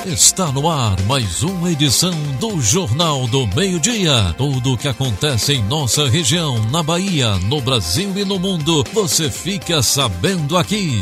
Está no ar mais uma edição do Jornal do Meio-Dia. Tudo o que acontece em nossa região, na Bahia, no Brasil e no mundo, você fica sabendo aqui.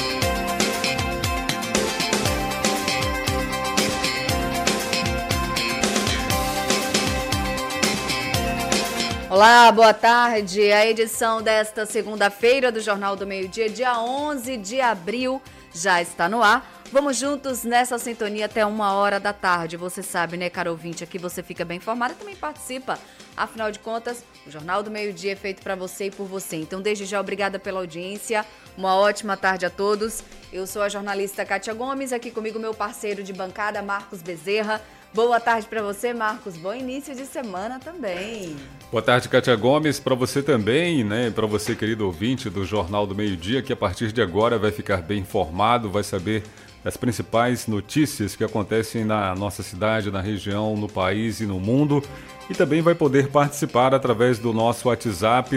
Olá, boa tarde. A edição desta segunda-feira do Jornal do Meio-Dia, dia 11 de abril, já está no ar. Vamos juntos nessa sintonia até 1h da tarde. Você sabe, né, caro ouvinte, aqui você fica bem informado e também participa. Afinal de contas, o Jornal do Meio-Dia é feito para você e por você. Então, desde já, obrigada pela audiência. Uma ótima tarde a todos. Eu sou a jornalista Kátia Gomes, aqui comigo meu parceiro de bancada, Marcos Bezerra. Boa tarde para você, Marcos. Bom início de semana também. Boa tarde, Kátia Gomes. Para você também, né? Para você, querido ouvinte do Jornal do Meio-Dia, que a partir de agora vai ficar bem informado, vai saber as principais notícias que acontecem na nossa cidade, na região, no país e no mundo. E também vai poder participar através do nosso WhatsApp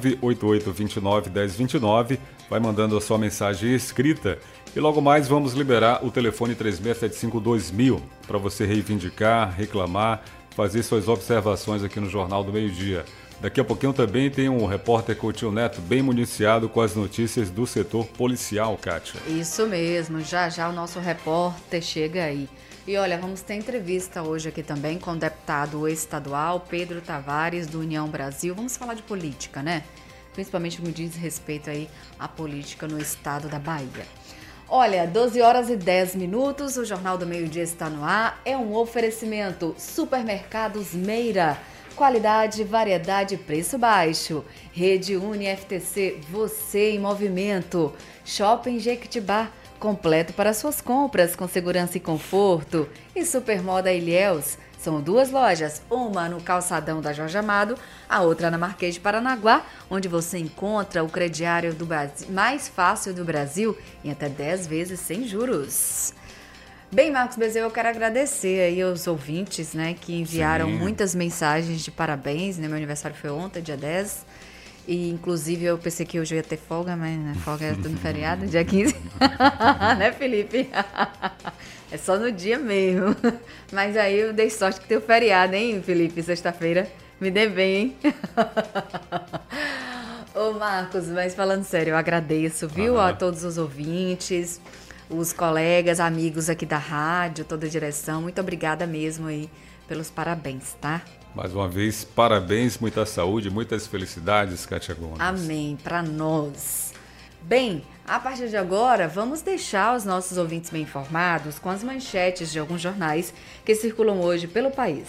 988-29-1029. Vai mandando a sua mensagem escrita. E logo mais vamos liberar o telefone 3675-2000 para você reivindicar, reclamar, fazer suas observações aqui no Jornal do Meio-Dia. Daqui a pouquinho também tem um repórter Coutinho Neto bem municiado com as notícias do setor policial, Kátia. Isso mesmo, já já o nosso repórter chega aí. E olha, vamos ter entrevista hoje aqui também com o deputado estadual Pedro Tavares, do União Brasil. Vamos falar de política, né? Principalmente no que diz respeito aí à política no estado da Bahia. Olha, 12h10, o Jornal do Meio-Dia está no ar. É um oferecimento Supermercados Meira. Qualidade, variedade, preço baixo. Rede UniFTC, você em movimento. Shopping Jequitibá, completo para suas compras com segurança e conforto. E Supermoda Ilhéus, são duas lojas, uma no calçadão da Jorge Amado, a outra na Marquês de Paranaguá, onde você encontra o crediário do Brasil, mais fácil do Brasil em até 10 vezes sem juros. Bem, Marcos Bezerra, eu quero agradecer aí aos ouvintes, né, que enviaram muitas mensagens de parabéns, né, meu aniversário foi ontem, dia 10, e inclusive eu pensei que hoje eu ia ter folga, mas né, folga é no feriado, dia 15, né, Felipe? É só no dia mesmo, mas aí eu dei sorte que tem o feriado, hein, Felipe, sexta-feira, me dê bem, hein? Ô, Marcos, mas falando sério, eu agradeço, viu, a todos os ouvintes, os colegas, amigos aqui da rádio, toda a direção. Muito obrigada mesmo aí pelos parabéns, tá? Mais uma vez, parabéns, muita saúde, muitas felicidades, Kátia Gomes. Amém, para nós. Bem, a partir de agora, vamos deixar os nossos ouvintes bem informados com as manchetes de alguns jornais que circulam hoje pelo país.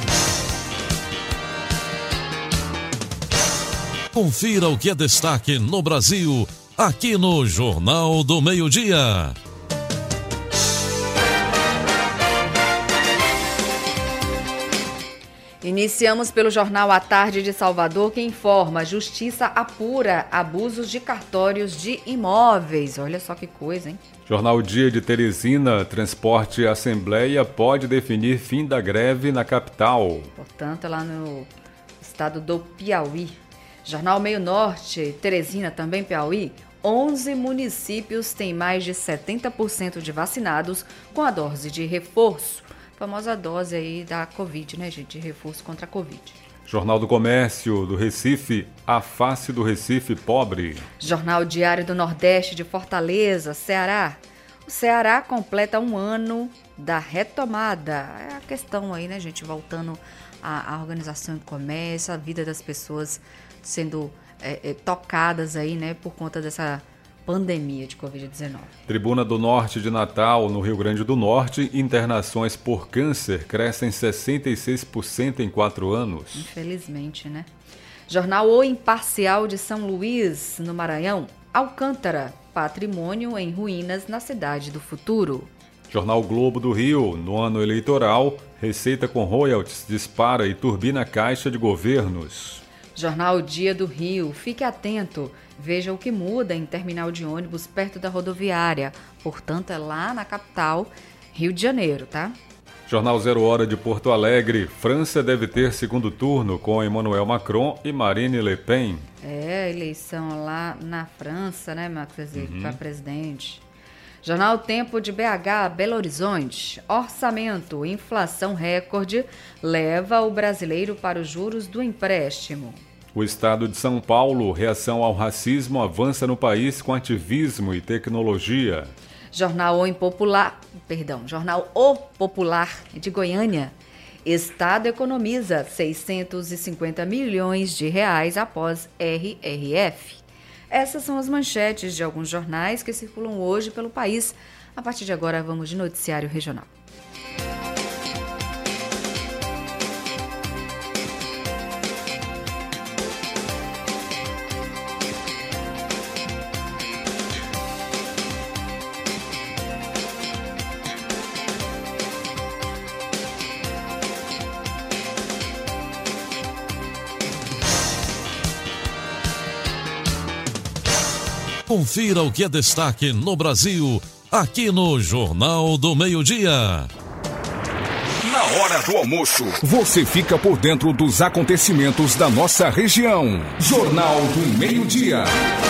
Confira o que é destaque no Brasil, aqui no Jornal do Meio-Dia. Iniciamos pelo jornal A Tarde de Salvador, que informa: Justiça apura abusos de cartórios de imóveis. Olha só que coisa, hein? Jornal Dia de Teresina, Transporte e Assembleia pode definir fim da greve na capital. Portanto, lá no estado do Piauí. Jornal Meio Norte, Teresina, também Piauí. 11 municípios têm mais de 70% de vacinados com a dose de reforço. Famosa dose aí da Covid, né, gente? De reforço contra a Covid. Jornal do Comércio do Recife, a face do Recife pobre. Jornal Diário do Nordeste de Fortaleza, Ceará. O Ceará completa 1 ano da retomada. É a questão aí, né, gente? Voltando à organização do comércio, a vida das pessoas sendo tocadas aí, né, por conta dessa pandemia de Covid-19. Tribuna do Norte de Natal, no Rio Grande do Norte, internações por câncer crescem 66% em 4 anos. Infelizmente, né? Jornal O Imparcial de São Luís, no Maranhão. Alcântara, patrimônio em ruínas na cidade do futuro. Jornal Globo do Rio, no ano eleitoral, receita com royalties dispara e turbina a caixa de governos. Jornal Dia do Rio, fique atento, veja o que muda em terminal de ônibus perto da rodoviária, portanto é lá na capital, Rio de Janeiro, tá? Jornal 0 Hora de Porto Alegre, França deve ter segundo turno com Emmanuel Macron e Marine Le Pen. É, eleição lá na França, né, Marcos, para presidente. Jornal Tempo de BH, Belo Horizonte. Orçamento, inflação recorde, leva o brasileiro para os juros do empréstimo. O estado de São Paulo, reação ao racismo, avança no país com ativismo e tecnologia. Jornal O Popular de Goiânia. Estado economiza 650 milhões de reais após RRF. Essas são as manchetes de alguns jornais que circulam hoje pelo país. A partir de agora, vamos de noticiário regional. Confira o que é destaque no Brasil, aqui no Jornal do Meio-Dia. Na hora do almoço, você fica por dentro dos acontecimentos da nossa região. Jornal do Meio-Dia.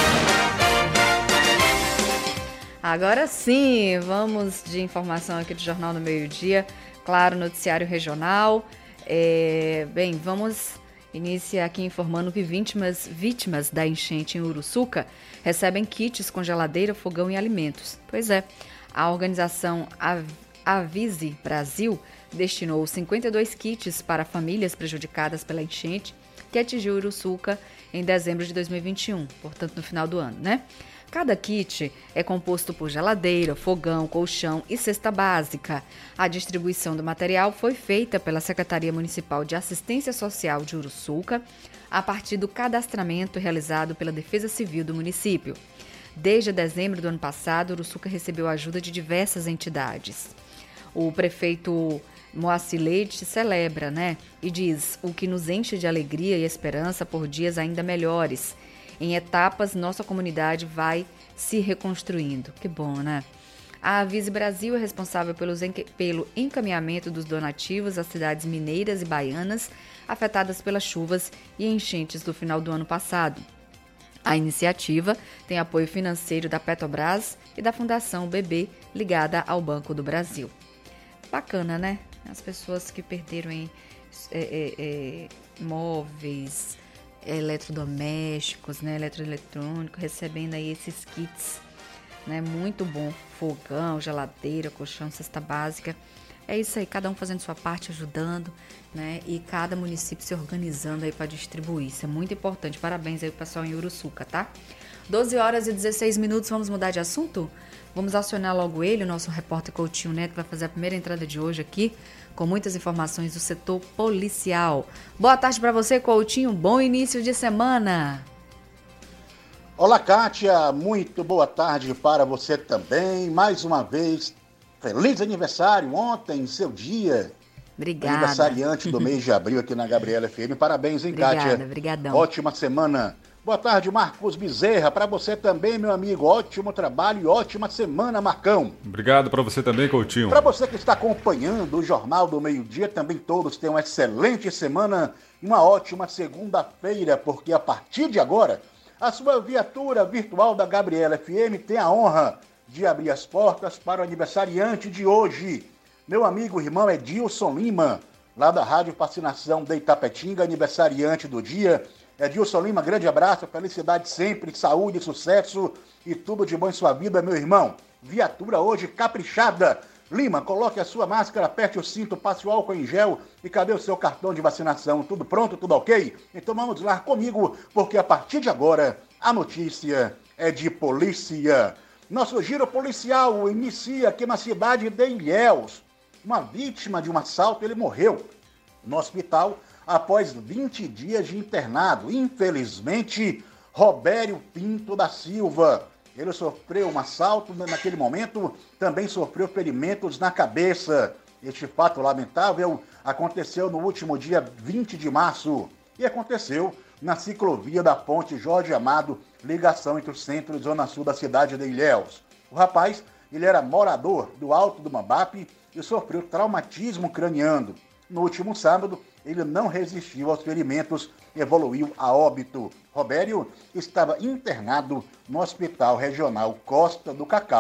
Agora sim, vamos de informação aqui do Jornal do Meio-Dia. Claro, noticiário regional. Vamos iniciar aqui informando que vítimas da enchente em Uruçuca recebem kits com geladeira, fogão e alimentos. Pois é, a organização Avise Brasil destinou 52 kits para famílias prejudicadas pela enchente que atingiu Uruçuca em dezembro de 2021, portanto no final do ano, né? Cada kit é composto por geladeira, fogão, colchão e cesta básica. A distribuição do material foi feita pela Secretaria Municipal de Assistência Social de Uruçuca, a partir do cadastramento realizado pela Defesa Civil do município. Desde dezembro do ano passado, Uruçuca recebeu ajuda de diversas entidades. O prefeito Moacir Leite celebra, e diz: o que nos enche de alegria e esperança por dias ainda melhores. Em etapas, nossa comunidade vai se reconstruindo. Que bom, né? A Avise Brasil é responsável pelo encaminhamento dos donativos às cidades mineiras e baianas afetadas pelas chuvas e enchentes do final do ano passado. A iniciativa tem apoio financeiro da Petrobras e da Fundação BB, ligada ao Banco do Brasil. Bacana, né? As pessoas que perderam móveis, eletrodomésticos, eletroeletrônicos, recebendo aí esses kits, muito bom. Fogão, geladeira, colchão, cesta básica. É isso aí, cada um fazendo sua parte, ajudando, e cada município se organizando aí para distribuir. Isso é muito importante. Parabéns aí pro pessoal em Uruçuca, tá? 12h16, vamos mudar de assunto? Vamos acionar logo ele, o nosso repórter Coutinho Neto, que vai fazer a primeira entrada de hoje aqui, com muitas informações do setor policial. Boa tarde para você, Coutinho. Bom início de semana. Olá, Kátia. Muito boa tarde para você também. Mais uma vez, feliz aniversário ontem, seu dia. Obrigada. Aniversariante do mês de abril aqui na Gabriela FM. Parabéns, hein, Kátia? Obrigadão. Ótima semana. Boa tarde, Marcos Bezerra. Para você também, meu amigo. Ótimo trabalho e ótima semana, Marcão. Obrigado para você também, Coutinho. Para você que está acompanhando o Jornal do Meio-Dia, também todos tenham uma excelente semana e uma ótima segunda-feira, porque a partir de agora, a sua viatura virtual da Gabriela FM tem a honra de abrir as portas para o aniversariante de hoje. Meu amigo e irmão Edilson Lima, lá da Rádio Fascinação de Itapetinga, aniversariante do dia. Edilson Lima, grande abraço, felicidade sempre, saúde, sucesso e tudo de bom em sua vida, meu irmão. Viatura hoje caprichada. Lima, coloque a sua máscara, aperte o cinto, passe o álcool em gel e cadê o seu cartão de vacinação? Tudo pronto, tudo ok? Então vamos lá comigo, porque a partir de agora a notícia é de polícia. Nosso giro policial inicia aqui na cidade de Ilhéus. Uma vítima de um assalto, ele morreu no hospital após 20 dias de internado. Infelizmente, Robério Pinto da Silva. Ele sofreu um assalto naquele momento, também sofreu ferimentos na cabeça. Este fato lamentável aconteceu no último dia 20 de março e aconteceu na ciclovia da Ponte Jorge Amado, ligação entre o centro e zona sul da cidade de Ilhéus. O rapaz, ele era morador do Alto do Mambape e sofreu traumatismo craniano. No último sábado, ele não resistiu aos ferimentos e evoluiu a óbito. Robério estava internado no Hospital Regional Costa do Cacau,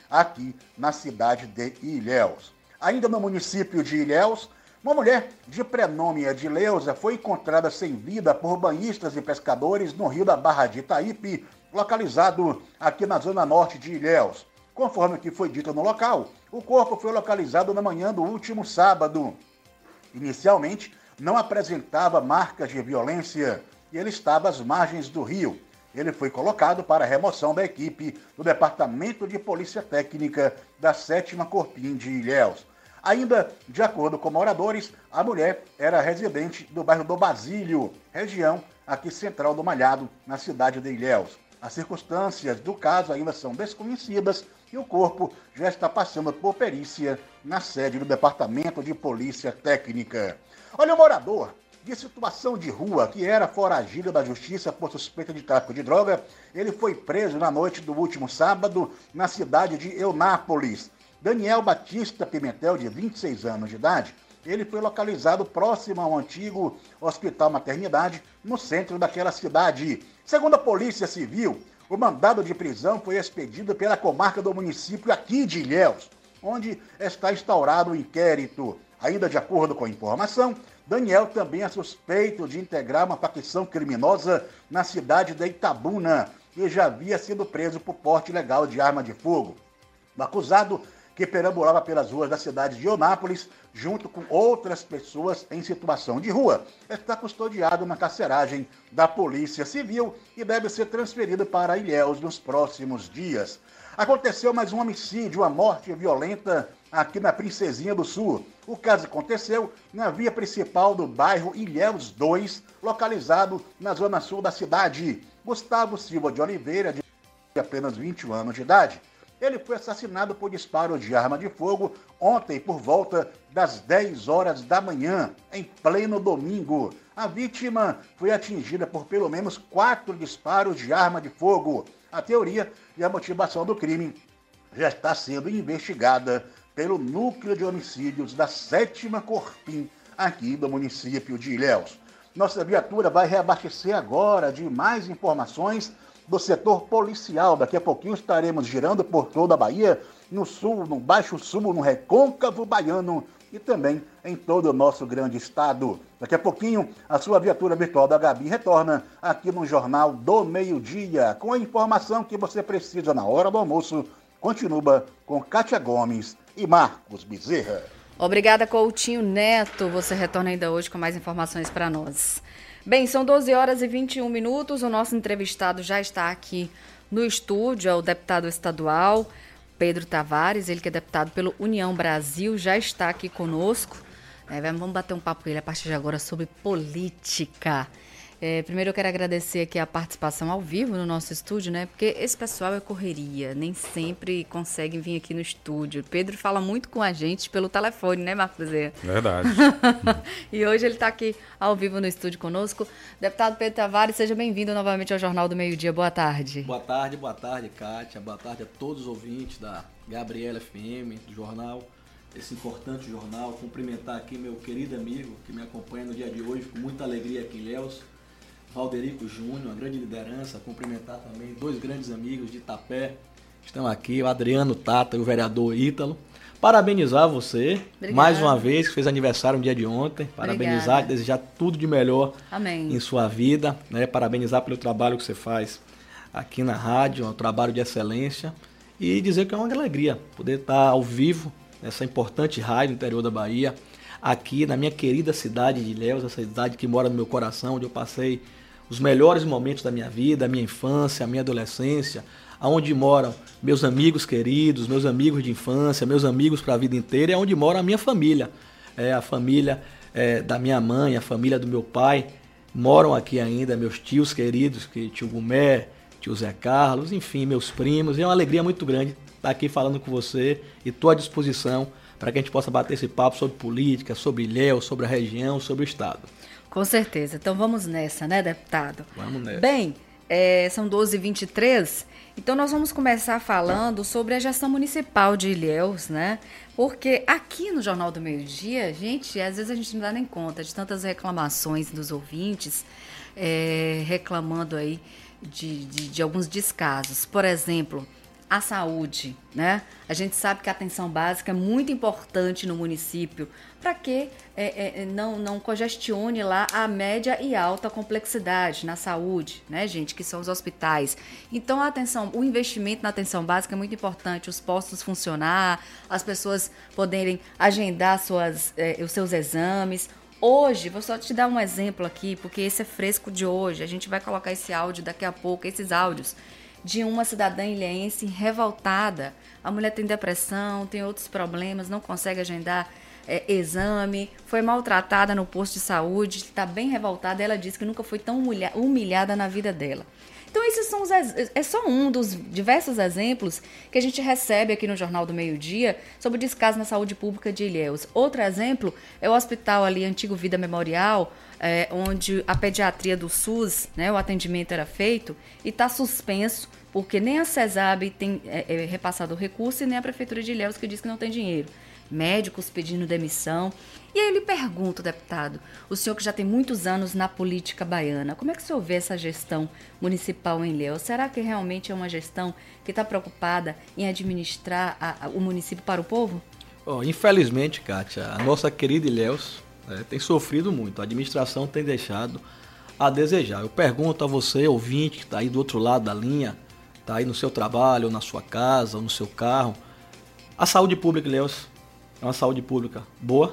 aqui na cidade de Ilhéus. Ainda no município de Ilhéus, uma mulher de prenome Edileuza foi encontrada sem vida por banhistas e pescadores no rio da Barra de Itaípe, localizado aqui na zona norte de Ilhéus. Conforme o que foi dito no local, o corpo foi localizado na manhã do último sábado. Inicialmente, não apresentava marcas de violência e ele estava às margens do rio. Ele foi colocado para a remoção da equipe do Departamento de Polícia Técnica da 7ª Corpim de Ilhéus. Ainda, de acordo com moradores, a mulher era residente do bairro do Basílio, região aqui central do Malhado, na cidade de Ilhéus. As circunstâncias do caso ainda são desconhecidas e o corpo já está passando por perícia na sede do Departamento de Polícia Técnica. Olha, o morador de situação de rua, que era foragido da justiça por suspeita de tráfico de droga, ele foi preso na noite do último sábado na cidade de Eunápolis. Daniel Batista Pimentel, de 26 anos de idade, ele foi localizado próximo ao antigo Hospital Maternidade, no centro daquela cidade. Segundo a Polícia Civil, o mandado de prisão foi expedido pela comarca do município aqui de Ilhéus, onde está instaurado o inquérito. Ainda de acordo com a informação, Daniel também é suspeito de integrar uma facção criminosa na cidade de Itabuna e já havia sido preso por porte ilegal de arma de fogo. O acusado, que perambulava pelas ruas da cidade de Eunápolis, junto com outras pessoas em situação de rua, está custodiado na carceragem da Polícia Civil e deve ser transferido para Ilhéus nos próximos dias. Aconteceu mais um homicídio, uma morte violenta aqui na Princesinha do Sul. O caso aconteceu na via principal do bairro Ilhéus 2, localizado na zona sul da cidade. Gustavo Silva de Oliveira, de apenas 21 anos de idade, ele foi assassinado por disparo de arma de fogo ontem por volta das 10 horas da manhã, em pleno domingo. A vítima foi atingida por pelo menos 4 disparos de arma de fogo. A teoria e a motivação do crime já está sendo investigada pelo Núcleo de Homicídios da 7ª Corpim, aqui do município de Ilhéus. Nossa viatura vai reabastecer agora de mais informações do setor policial. Daqui a pouquinho estaremos girando por toda a Bahia, no sul, no Baixo Sul, no Recôncavo Baiano e também em todo o nosso grande estado. Daqui a pouquinho, a sua viatura virtual da Gabi retorna aqui no Jornal do Meio-Dia, com a informação que você precisa na hora do almoço. Continua com Kátia Gomes e Marcos Bezerra. Obrigada, Coutinho Neto. Você retorna ainda hoje com mais informações para nós. Bem, são 12 horas e 21 minutos. O nosso entrevistado já está aqui no estúdio, é o deputado estadual Pedro Tavares, ele que é deputado pelo União Brasil, já está aqui conosco. Vamos bater um papo com ele a partir de agora sobre política. Primeiro eu quero agradecer aqui a participação ao vivo no nosso estúdio, né? Porque esse pessoal é correria, nem sempre conseguem vir aqui no estúdio. Pedro fala muito com a gente pelo telefone, né, Marcos Bezerra? Verdade. E hoje ele está aqui ao vivo no estúdio conosco. Deputado Pedro Tavares, seja bem-vindo novamente ao Jornal do Meio-Dia. Boa tarde. Boa tarde, Kátia. Boa tarde a todos os ouvintes da Gabriela FM, do jornal, esse importante jornal. Cumprimentar aqui meu querido amigo que me acompanha no dia de hoje, com muita alegria aqui em Ilhéus, Valderico Júnior, uma grande liderança. Cumprimentar também 2 grandes amigos de Itapé, estão aqui, o Adriano Tata e o vereador Ítalo. Parabenizar você, Obrigada. Mais uma vez, que fez aniversário no dia de ontem. Parabenizar, Obrigada. Desejar tudo de melhor Amém. Em sua vida, né? Parabenizar pelo trabalho que você faz aqui na rádio, um trabalho de excelência. E dizer que é uma alegria poder estar ao vivo nessa importante rádio do interior da Bahia, aqui na minha querida cidade de Ilhéus, essa cidade que mora no meu coração, onde eu passei os melhores momentos da minha vida, a minha infância, a minha adolescência, aonde moram meus amigos queridos, meus amigos de infância, meus amigos para a vida inteira, é onde mora a minha família. A família da minha mãe, a família do meu pai, moram aqui ainda, meus tios queridos, tio Gumé, tio Zé Carlos, enfim, meus primos. É uma alegria muito grande estar aqui falando com você e estou à disposição para que a gente possa bater esse papo sobre política, sobre Ilhéus, sobre a região, sobre o estado. Com certeza. Então vamos nessa, né, deputado? Vamos nessa. Bem, são 12h23, então nós vamos começar falando sobre a gestão municipal de Ilhéus, né? Porque aqui no Jornal do Meio-Dia, gente, às vezes a gente não dá nem conta de tantas reclamações dos ouvintes, reclamando aí de alguns descasos. Por exemplo, à saúde, né? A gente sabe que a atenção básica é muito importante no município para que não congestione lá a média e alta complexidade na saúde, né, gente, que são os hospitais. Então, o investimento na atenção básica é muito importante, os postos funcionar, as pessoas poderem agendar os seus exames. Hoje, vou só te dar um exemplo aqui, porque esse é fresco de hoje, a gente vai colocar esse áudio daqui a pouco, esses áudios, de uma cidadã ilhéense revoltada. A mulher tem depressão, tem outros problemas, não consegue agendar exame, foi maltratada no posto de saúde, está bem revoltada. Ela disse que nunca foi tão humilhada na vida dela. Então, esses é só um dos diversos exemplos que a gente recebe aqui no Jornal do Meio-Dia sobre o descaso na saúde pública de Ilhéus. Outro exemplo é o hospital ali, Antigo Vida Memorial, onde a pediatria do SUS, né, o atendimento era feito, e está suspenso, porque nem a CESAB tem repassado o recurso e nem a Prefeitura de Ilhéus, que diz que não tem dinheiro. Médicos pedindo demissão. E aí eu lhe pergunto, deputado, o senhor que já tem muitos anos na política baiana, como é que o senhor vê essa gestão municipal em Ilhéus? Será que realmente é uma gestão que está preocupada em administrar o município para o povo? Infelizmente, Kátia, a nossa querida Ilhéus tem sofrido muito. A administração tem deixado a desejar. Eu pergunto a você, ouvinte, que está aí do outro lado da linha, está aí no seu trabalho, ou na sua casa, ou no seu carro, a saúde pública, Ilhéus, é uma saúde pública boa.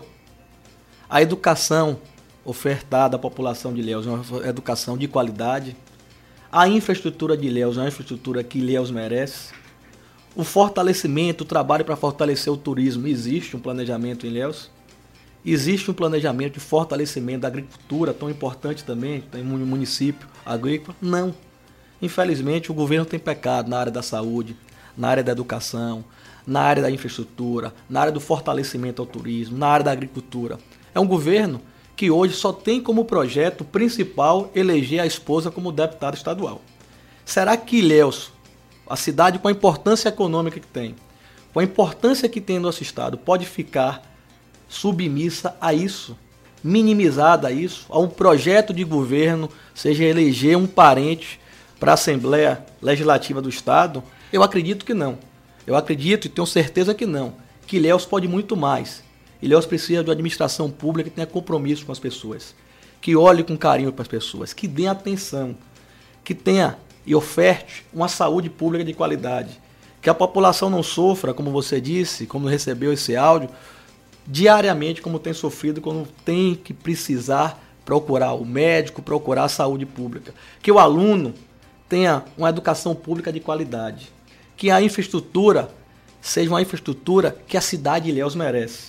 A educação ofertada à população de Ilhéus é uma educação de qualidade. A infraestrutura de Ilhéus é uma infraestrutura que Ilhéus merece. O fortalecimento, o trabalho para fortalecer o turismo, existe um planejamento em Ilhéus. Existe um planejamento de fortalecimento da agricultura, tão importante também, tem um município agrícola? Não. Infelizmente, o governo tem pecado na área da saúde, na área da educação, na área da infraestrutura, na área do fortalecimento ao turismo, na área da agricultura. É um governo que hoje só tem como projeto principal eleger a esposa como deputada estadual. Será que Ilhéus, a cidade com a importância econômica que tem, com a importância que tem no nosso estado, pode ficar submissa a isso, minimizada a isso, a um projeto de governo, seja eleger um parente para a Assembleia Legislativa do Estado? Eu acredito que não. Eu acredito e tenho certeza que não. Que Ilhéus pode muito mais. Ilhéus precisa de uma administração pública que tenha compromisso com as pessoas, que olhe com carinho para as pessoas, que dê atenção, que tenha e oferte uma saúde pública de qualidade, que a população não sofra, como você disse, como recebeu esse áudio, diariamente como tem sofrido quando tem que precisar procurar o médico, procurar a saúde pública. Que o aluno tenha uma educação pública de qualidade, que a infraestrutura seja uma infraestrutura que a cidade de Ilhéus merece,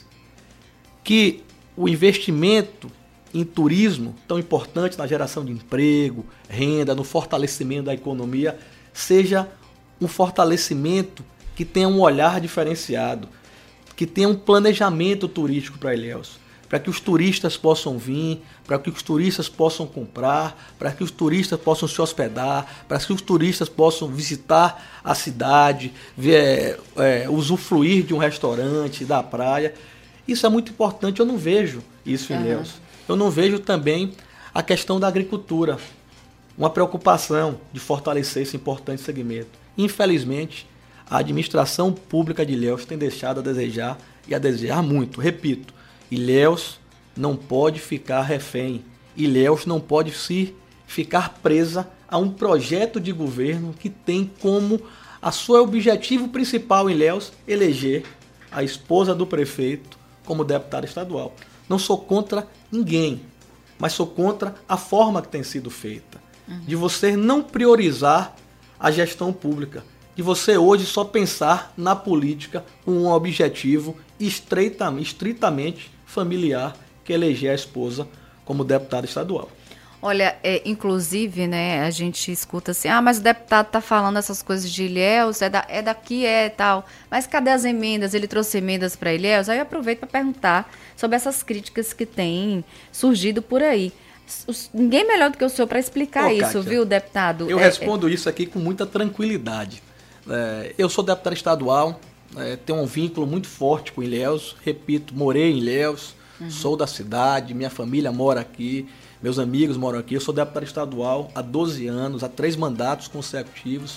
que o investimento em turismo, tão importante na geração de emprego, renda, no fortalecimento da economia, seja um fortalecimento que tenha um olhar diferenciado, que tenha um planejamento turístico para Ilhéus, para que os turistas possam vir, para que os turistas possam comprar, para que os turistas possam se hospedar, para que os turistas possam visitar a cidade, usufruir de um restaurante, da praia. Isso é muito importante, eu não vejo isso em Ilhéus. Eu não vejo também a questão da agricultura, uma preocupação de fortalecer esse importante segmento. Infelizmente, a administração pública de Ilhéus tem deixado a desejar e a desejar muito. Repito, Ilhéus não pode ficar refém. Ilhéus não pode ficar presa a um projeto de governo que tem como a seu objetivo principal em Ilhéus eleger a esposa do prefeito como deputada estadual. Não sou contra ninguém, mas sou contra a forma que tem sido feita. De você não priorizar a gestão pública, de você hoje só pensar na política com um objetivo estritamente familiar, que é eleger a esposa como deputada estadual. Olha, inclusive, né, a gente escuta assim, mas o deputado tá falando essas coisas de Ilhéus, é daqui, tal. Mas cadê as emendas? Ele trouxe emendas para Ilhéus? Aí eu aproveito para perguntar sobre essas críticas que têm surgido por aí. Ninguém melhor do que o senhor para explicar isso, Kátia, viu, deputado? Eu respondo isso aqui com muita tranquilidade. Eu sou deputado estadual, tenho um vínculo muito forte com Ilhéus, repito, morei em Ilhéus, sou da cidade, minha família mora aqui, meus amigos moram aqui, eu sou deputado estadual há 12 anos, há 3 mandatos consecutivos,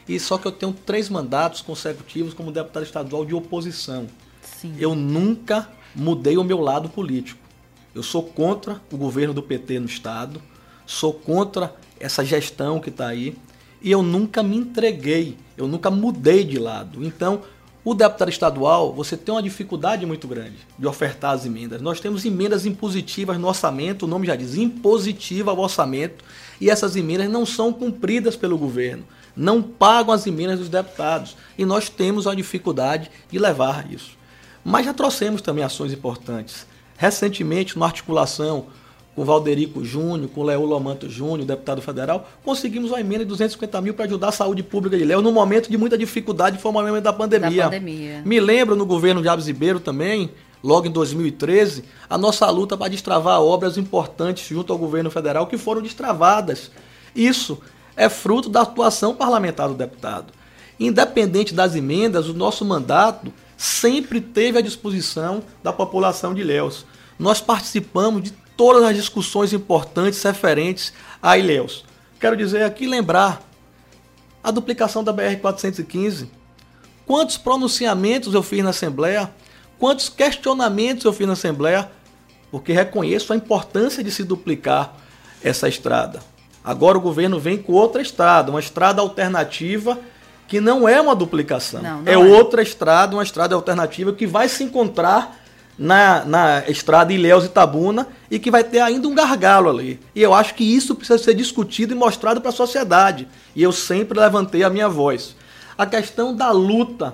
E só que eu tenho 3 mandatos consecutivos como deputado estadual de oposição. Sim. Eu nunca mudei o meu lado político. Eu sou contra o governo do PT no estado, sou contra essa gestão que está aí, e eu nunca me entreguei, eu nunca mudei de lado. Então, o deputado estadual, você tem uma dificuldade muito grande de ofertar as emendas. Nós temos emendas impositivas no orçamento, o nome já diz, impositiva ao orçamento, e essas emendas não são cumpridas pelo governo, não pagam as emendas dos deputados, e nós temos uma dificuldade de levar isso. Mas já trouxemos também ações importantes. Recentemente, na articulação com o Valderico Júnior, com o Léo Lomanto Júnior, deputado federal, conseguimos uma emenda de 250 mil para ajudar a saúde pública de Ilhéus, num momento de muita dificuldade, foi o momento da pandemia. Me lembro no governo de Alves Ribeiro também, logo em 2013, a nossa luta para destravar obras importantes junto ao governo federal que foram destravadas. Isso é fruto da atuação parlamentar do deputado. Independente das emendas, o nosso mandato sempre teve à disposição da população de Ilhéus. Nós participamos de todas as discussões importantes referentes a Ilhéus. Quero dizer aqui, lembrar a duplicação da BR-415. Quantos pronunciamentos eu fiz na Assembleia, quantos questionamentos eu fiz na Assembleia, porque reconheço a importância de se duplicar essa estrada. Agora o governo vem com outra estrada, uma estrada alternativa que não é uma duplicação. Não é outra estrada, uma estrada alternativa que vai se encontrar na estrada Ilhéus-Itabuna e que vai ter ainda um gargalo ali. E eu acho que isso precisa ser discutido e mostrado para a sociedade. E eu sempre levantei a minha voz. A questão da luta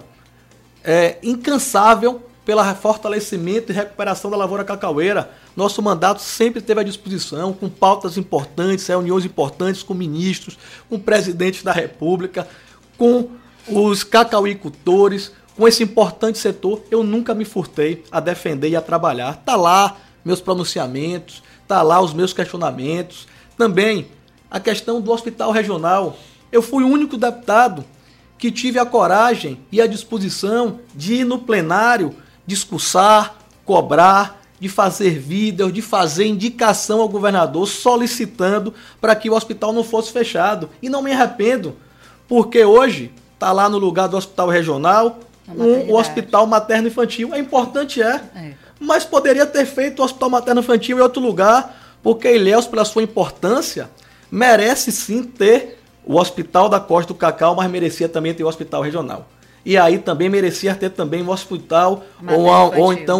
incansável pelo fortalecimento e recuperação da lavoura cacaueira. Nosso mandato sempre esteve à disposição, com pautas importantes, reuniões importantes com ministros, com presidentes da República, com os cacauicultores, com esse importante setor. Eu nunca me furtei a defender e a trabalhar. Está lá meus pronunciamentos, está lá os meus questionamentos. Também a questão do hospital regional. Eu fui o único deputado que tive a coragem e a disposição de ir no plenário discursar, cobrar, de fazer vídeos, de fazer indicação ao governador solicitando para que o hospital não fosse fechado. E não me arrependo, porque hoje está lá no lugar do hospital regional o hospital materno-infantil. É importante, mas poderia ter feito o hospital materno-infantil em outro lugar, porque Ilhéus, pela sua importância, merece sim ter o hospital da Costa do Cacau, mas merecia também ter o hospital regional. E aí também merecia ter também um hospital ou então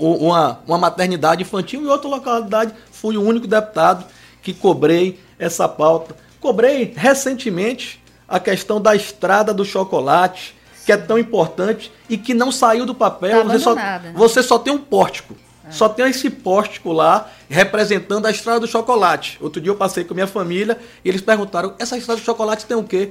uma maternidade infantil. Em outra localidade, fui o único deputado que cobrei essa pauta. Cobrei recentemente a questão da estrada do chocolate, que é tão importante e que não saiu do papel. Você só tem um pórtico. Só tem esse pórtico lá representando a estrada do chocolate. Outro dia eu passei com minha família e eles perguntaram, essa estrada do chocolate tem o quê?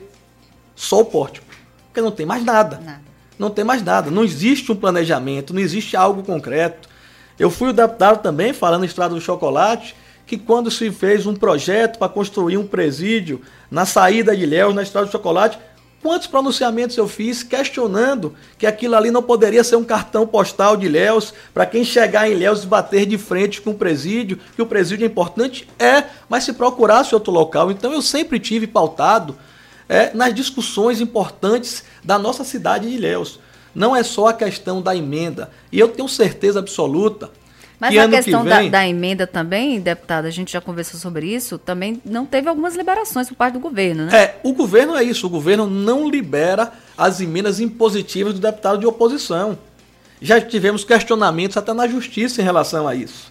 Só o pórtico. Porque não tem mais nada. Não tem mais nada. Não existe um planejamento, não existe algo concreto. Eu fui o deputado também, falando em estrada do chocolate, que quando se fez um projeto para construir um presídio na saída de Ilhéus, na estrada do chocolate, quantos pronunciamentos eu fiz questionando que aquilo ali não poderia ser um cartão postal de Ilhéus para quem chegar em Ilhéus e bater de frente com o presídio, que o presídio é importante, mas se procurasse outro local. Então eu sempre tive pautado nas discussões importantes da nossa cidade de Ilhéus. Não é só a questão da emenda. E eu tenho certeza absoluta mas que a questão da emenda também, deputada, a gente já conversou sobre isso, também não teve algumas liberações por parte do governo, né? O governo é isso, o governo não libera as emendas impositivas do deputado de oposição. Já tivemos questionamentos até na justiça em relação a isso.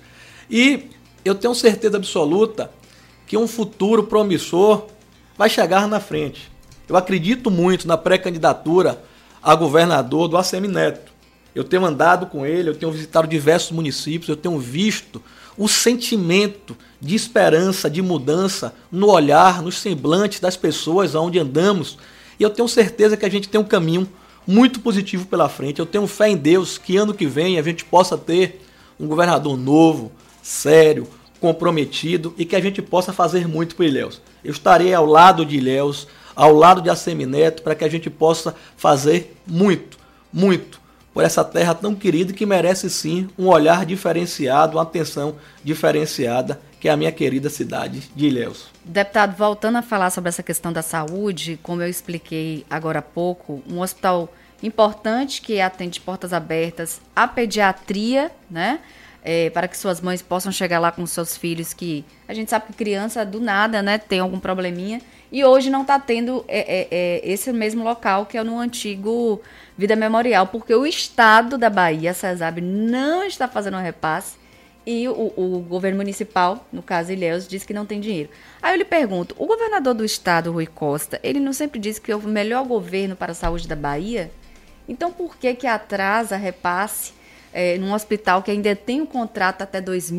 E eu tenho certeza absoluta que um futuro promissor vai chegar na frente. Eu acredito muito na pré-candidatura a governador do ACM Neto. Eu tenho andado com ele, eu tenho visitado diversos municípios, eu tenho visto o sentimento de esperança, de mudança no olhar, nos semblantes das pessoas aonde andamos. E eu tenho certeza que a gente tem um caminho muito positivo pela frente. Eu tenho fé em Deus que ano que vem a gente possa ter um governador novo, sério, comprometido e que a gente possa fazer muito por Ilhéus. Eu estarei ao lado de Ilhéus, ao lado de ACM Neto, para que a gente possa fazer muito, muito por essa terra tão querida que merece sim um olhar diferenciado, uma atenção diferenciada que é a minha querida cidade de Ilhéus. Deputado, voltando a falar sobre essa questão da saúde, como eu expliquei agora há pouco, um hospital importante que atende portas abertas, a pediatria, né? Para que suas mães possam chegar lá com seus filhos, que a gente sabe que criança do nada, né, tem algum probleminha, e hoje não está tendo esse mesmo local que é no antigo Vida Memorial, porque o estado da Bahia, a CESAB, não está fazendo um repasse, e o governo municipal, no caso Ilhéus, diz que não tem dinheiro. Aí eu lhe pergunto, o governador do estado, Rui Costa, ele não sempre disse que é o melhor governo para a saúde da Bahia? Então por que atrasa repasse num hospital que ainda tem um contrato até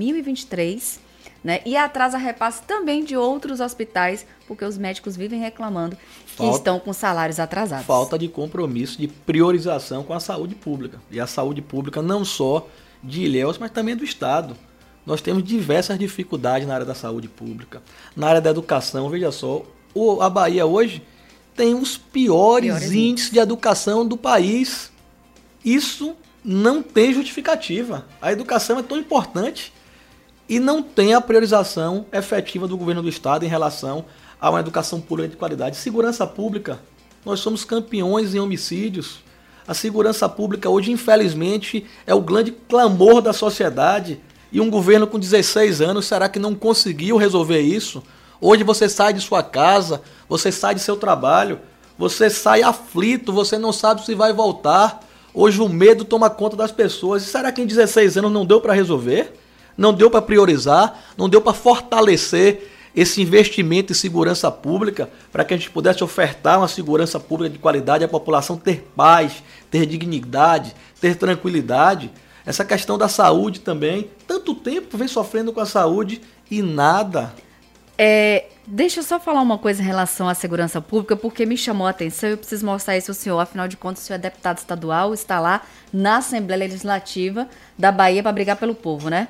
2023, né? E atrasa repasse também de outros hospitais, porque os médicos vivem reclamando que estão com salários atrasados. Falta de compromisso, de priorização com a saúde pública. E a saúde pública não só de Ilhéus, mas também do Estado. Nós temos diversas dificuldades na área da saúde pública. Na área da educação, veja só, a Bahia hoje tem os piores índices de educação do país. Isso não tem justificativa. A educação é tão importante e não tem a priorização efetiva do governo do Estado em relação a uma educação pública de qualidade. Segurança pública, nós somos campeões em homicídios. A segurança pública hoje, infelizmente, é o grande clamor da sociedade. E um governo com 16 anos, será que não conseguiu resolver isso? Hoje você sai de sua casa, você sai de seu trabalho, você sai aflito, você não sabe se vai voltar. Hoje o medo toma conta das pessoas. E será que em 16 anos não deu para resolver? Não deu para priorizar? Não deu para fortalecer esse investimento em segurança pública para que a gente pudesse ofertar uma segurança pública de qualidade, a população ter paz, ter dignidade, ter tranquilidade? Essa questão da saúde também, tanto tempo vem sofrendo com a saúde e nada. Deixa eu só falar uma coisa em relação à segurança pública, porque me chamou a atenção e eu preciso mostrar isso ao senhor. Afinal de contas, o senhor é deputado estadual, está lá na Assembleia Legislativa da Bahia para brigar pelo povo, né?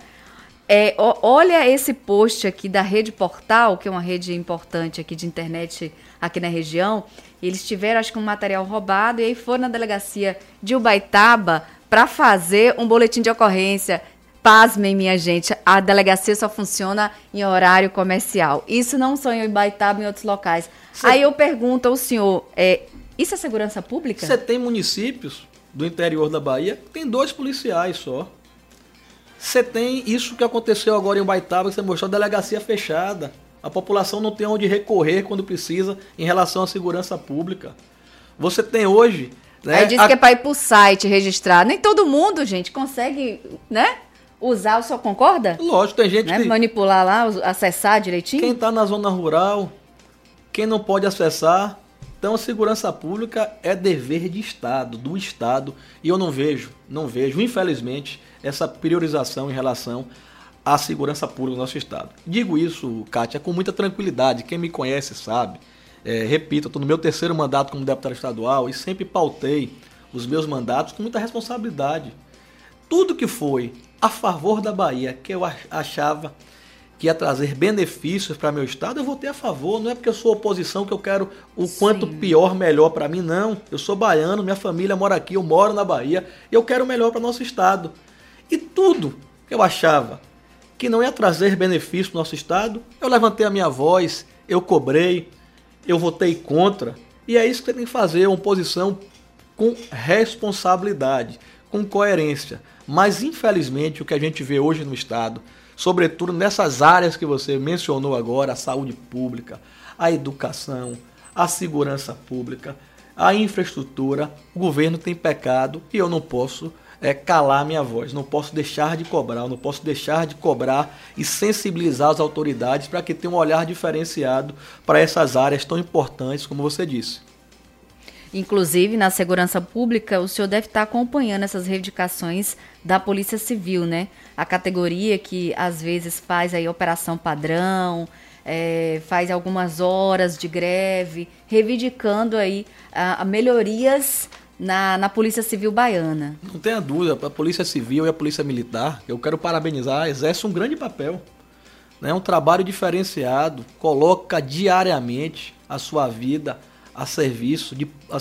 Olha esse post aqui da Rede Portal, que é uma rede importante aqui de internet aqui na região. Eles tiveram, acho que, um material roubado e aí foram na delegacia de Ubaitaba para fazer um boletim de ocorrência. Pasmem, minha gente, a delegacia só funciona em horário comercial. Isso não só em Ubaitaba, em outros locais. Aí eu pergunto ao senhor, isso é segurança pública? Você tem municípios do interior da Bahia que tem 2 policiais só. Você tem isso que aconteceu agora em Ubaitaba, que você mostrou, a delegacia fechada. A população não tem onde recorrer quando precisa em relação à segurança pública. Você tem hoje... né, aí diz que é para ir para o site registrar. Nem todo mundo, gente, consegue, né, usar. O senhor concorda? Lógico, tem gente, né, que... manipular lá, acessar direitinho? Quem está na zona rural, quem não pode acessar. Então a segurança pública é dever de Estado, do Estado. E eu não vejo, infelizmente, essa priorização em relação à segurança pública do nosso Estado. Digo isso, Kátia, com muita tranquilidade. Quem me conhece sabe. Repito, eu estou no meu 3º mandato como deputado estadual e sempre pautei os meus mandatos com muita responsabilidade. Tudo que foi a favor da Bahia, que eu achava que ia trazer benefícios para meu Estado, eu votei a favor. Não é porque eu sou oposição que eu quero o quanto pior, melhor para mim, não. Eu sou baiano, minha família mora aqui, eu moro na Bahia e eu quero o melhor para o nosso Estado. E tudo que eu achava que não ia trazer benefício para o nosso Estado, eu levantei a minha voz, eu cobrei, eu votei contra. E é isso que você tem que fazer, uma oposição com responsabilidade, com coerência. Mas, infelizmente, o que a gente vê hoje no Estado, sobretudo nessas áreas que você mencionou agora, a saúde pública, a educação, a segurança pública, a infraestrutura, o governo tem pecado e eu não posso calar minha voz, não posso deixar de cobrar e sensibilizar as autoridades para que tenham um olhar diferenciado para essas áreas tão importantes, como você disse. Inclusive, na segurança pública, o senhor deve estar acompanhando essas reivindicações da Polícia Civil, né? A categoria que, às vezes, faz aí operação padrão, faz algumas horas de greve, reivindicando aí melhorias na Polícia Civil baiana. Não tenha dúvida, a Polícia Civil e a Polícia Militar, eu quero parabenizar, exerce um grande papel. É um trabalho diferenciado, coloca diariamente a sua vida a serviço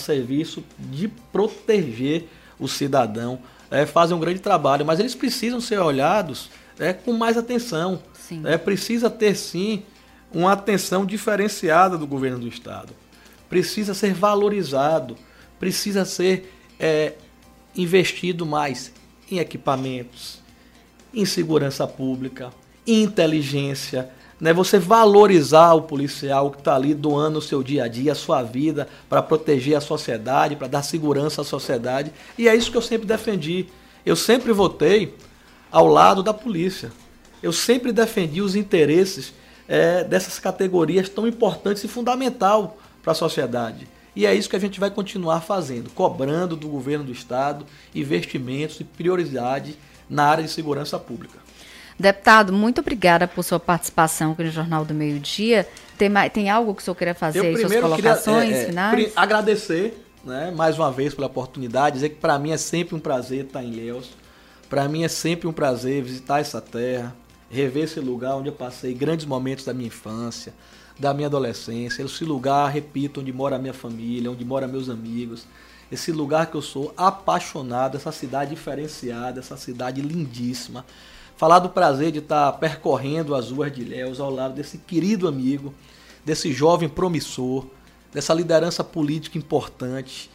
de proteger o cidadão. Fazem um grande trabalho, mas eles precisam ser olhados com mais atenção. Sim. Precisa ter, sim, uma atenção diferenciada do governo do Estado. Precisa ser valorizado, precisa ser investido mais em equipamentos, em segurança pública, em inteligência, né? Você valorizar o policial que está ali doando o seu dia a dia, a sua vida, para proteger a sociedade, para dar segurança à sociedade. E é isso que eu sempre defendi. Eu sempre votei ao lado da polícia. Eu sempre defendi os interesses dessas categorias tão importantes e fundamental para a sociedade. E é isso que a gente vai continuar fazendo, cobrando do governo do Estado investimentos e prioridade na área de segurança pública. Deputado, muito obrigada por sua participação aqui no Jornal do Meio-Dia. Tem algo que o senhor queira fazer aí, suas colocações finais? Agradecer, né, mais uma vez pela oportunidade, dizer que para mim é sempre um prazer estar em Ilhéus. Para mim é sempre um prazer visitar essa terra, rever esse lugar onde eu passei grandes momentos da minha infância, da minha adolescência, esse lugar, repito, onde mora a minha família, onde moram meus amigos, esse lugar que eu sou apaixonado, essa cidade diferenciada, essa cidade lindíssima. Falar do prazer de estar percorrendo as ruas de Ilhéus ao lado desse querido amigo, desse jovem promissor, dessa liderança política importante,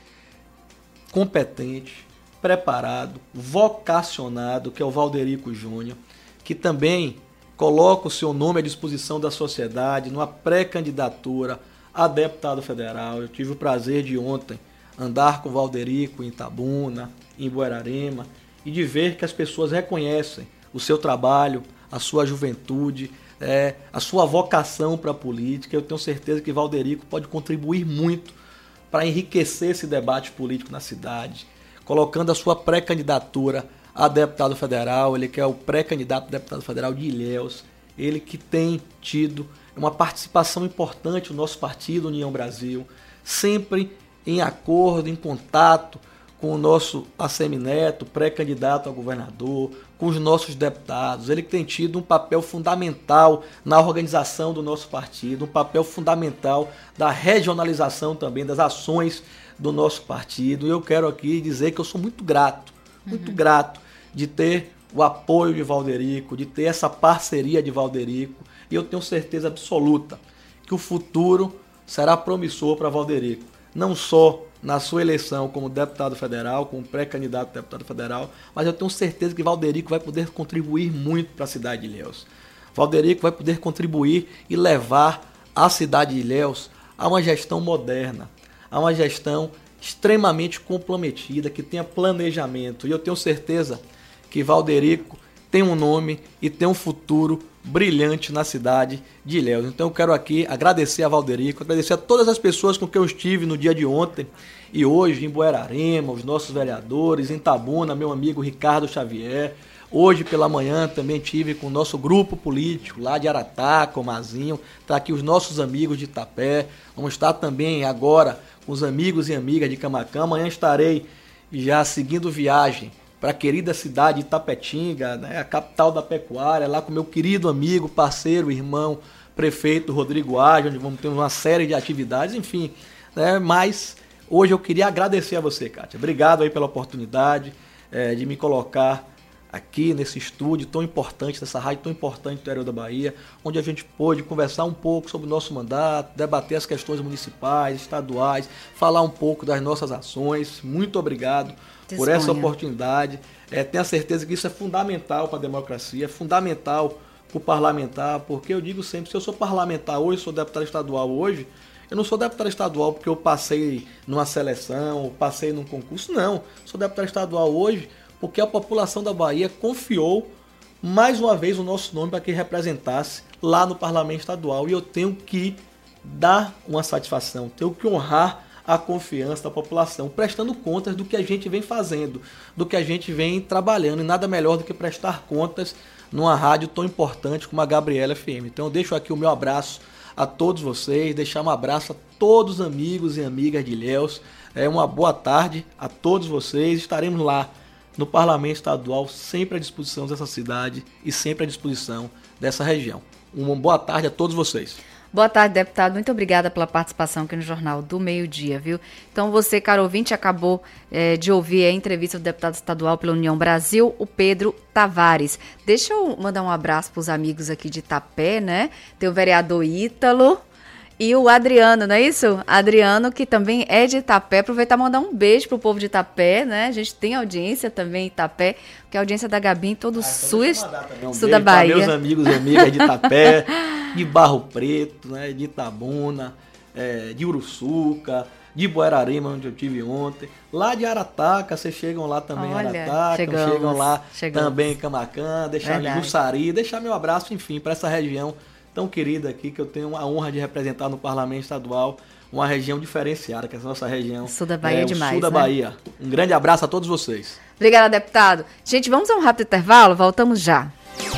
competente, preparado, vocacionado, que é o Valderico Júnior, que também coloca o seu nome à disposição da sociedade numa pré-candidatura a deputado federal. Eu tive o prazer de ontem andar com o Valderico em Itabuna, em Buerarema, e de ver que as pessoas reconhecem o seu trabalho, a sua juventude, a sua vocação para a política. Eu tenho certeza que Valderico pode contribuir muito para enriquecer esse debate político na cidade, colocando a sua pré-candidatura a deputado federal. Ele que é o pré-candidato a deputado federal de Ilhéus, ele que tem tido uma participação importante no nosso partido União Brasil, sempre em acordo, em contato com o nosso Assemineto, pré-candidato a governador, com os nossos deputados. Ele que tem tido um papel fundamental na organização do nosso partido, um papel fundamental da regionalização também das ações do nosso partido. E eu quero aqui dizer que eu sou muito grato de ter o apoio de Valderico, de ter essa parceria de Valderico. E eu tenho certeza absoluta que o futuro será promissor para Valderico, não só na sua eleição como deputado federal, como pré-candidato a deputado federal, mas eu tenho certeza que Valderico vai poder contribuir muito para a cidade de Ilhéus. Valderico vai poder contribuir e levar a cidade de Ilhéus a uma gestão moderna, a uma gestão extremamente comprometida, que tenha planejamento. E eu tenho certeza que Valderico tem um nome e tem um futuro brilhante na cidade de Ilhéus. Então eu quero aqui agradecer a Valderico, agradecer a todas as pessoas com quem eu estive no dia de ontem e hoje em Buerarema, os nossos vereadores, em Itabuna, meu amigo Ricardo Xavier. Hoje pela manhã também tive com o nosso grupo político lá de Aratá, Comazinho, está aqui os nossos amigos de Itapé. Vamos estar também agora com os amigos e amigas de Camaquã. Amanhã estarei já seguindo viagem para a querida cidade de Itapetinga, né, a capital da pecuária, lá com meu querido amigo, parceiro, irmão, prefeito Rodrigo Ágio, onde vamos ter uma série de atividades, enfim. Né, mas hoje eu queria agradecer a você, Kátia. Obrigado aí pela oportunidade de me colocar aqui nesse estúdio tão importante, nessa rádio tão importante do interior da Bahia, onde a gente pôde conversar um pouco sobre o nosso mandato, debater as questões municipais, estaduais, falar um pouco das nossas ações. Muito obrigado por essa oportunidade. Tenho a certeza que isso é fundamental para a democracia, é fundamental para o parlamentar, porque eu digo sempre, se eu sou parlamentar hoje, sou deputado estadual hoje, eu não sou deputado estadual porque eu passei numa seleção, ou passei num concurso, não. Sou deputado estadual hoje porque a população da Bahia confiou mais uma vez o nosso nome para que representasse lá no parlamento estadual. E eu tenho que dar uma satisfação, tenho que honrar a confiança da população, prestando contas do que a gente vem fazendo, do que a gente vem trabalhando, e nada melhor do que prestar contas numa rádio tão importante como a Gabriela FM. Então eu deixo aqui o meu abraço a todos vocês, deixar um abraço a todos os amigos e amigas de Ilhéus. Uma boa tarde a todos vocês, estaremos lá no Parlamento Estadual, sempre à disposição dessa cidade e sempre à disposição dessa região. Uma boa tarde a todos vocês. Boa tarde, deputado. Muito obrigada pela participação aqui no Jornal do Meio-Dia, viu? Então, você, caro ouvinte, acabou de ouvir a entrevista do deputado estadual pela União Brasil, o Pedro Tavares. Deixa eu mandar um abraço para os amigos aqui de Itapé, né? Tem o vereador Ítalo e o Adriano, não é isso? Adriano, que também é de Itapé. Aproveitar e mandar um beijo pro povo de Itapé, né? A gente tem audiência também em Itapé, que é a audiência da Gabi em todo o sul da Bahia. Meus amigos e amigas de Itapé, de Barro Preto, né? De Itabuna, de Uruçuca, de Buerarima, onde eu estive ontem. Lá de Arataca, vocês chegam lá também em Arataca, chegam lá também em Camacan, deixar em Jussari, deixar meu abraço, enfim, para essa região tão querida aqui, que eu tenho a honra de representar no Parlamento Estadual, uma região diferenciada, que é a nossa região. Sul da Bahia é demais, sul da Bahia. Um grande abraço a todos vocês. Obrigada, deputado. Gente, vamos a um rápido intervalo, voltamos já.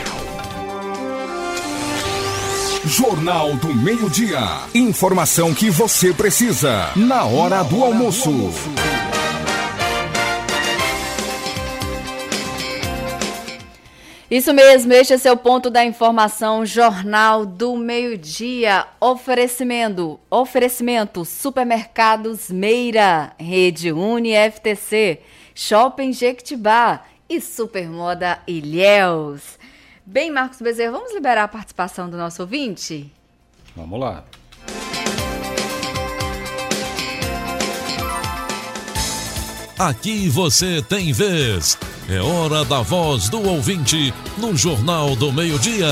Jornal do Meio-Dia. Informação que você precisa na hora do almoço. Isso mesmo, este é seu ponto da informação, Jornal do Meio-Dia. Oferecimento Supermercados Meira, Rede Uni FTC, Shopping Jequitibá e Supermoda Ilhéus. Bem, Marcos Bezerra, vamos liberar a participação do nosso ouvinte? Vamos lá. Aqui você tem vez. É hora da voz do ouvinte no Jornal do Meio-Dia.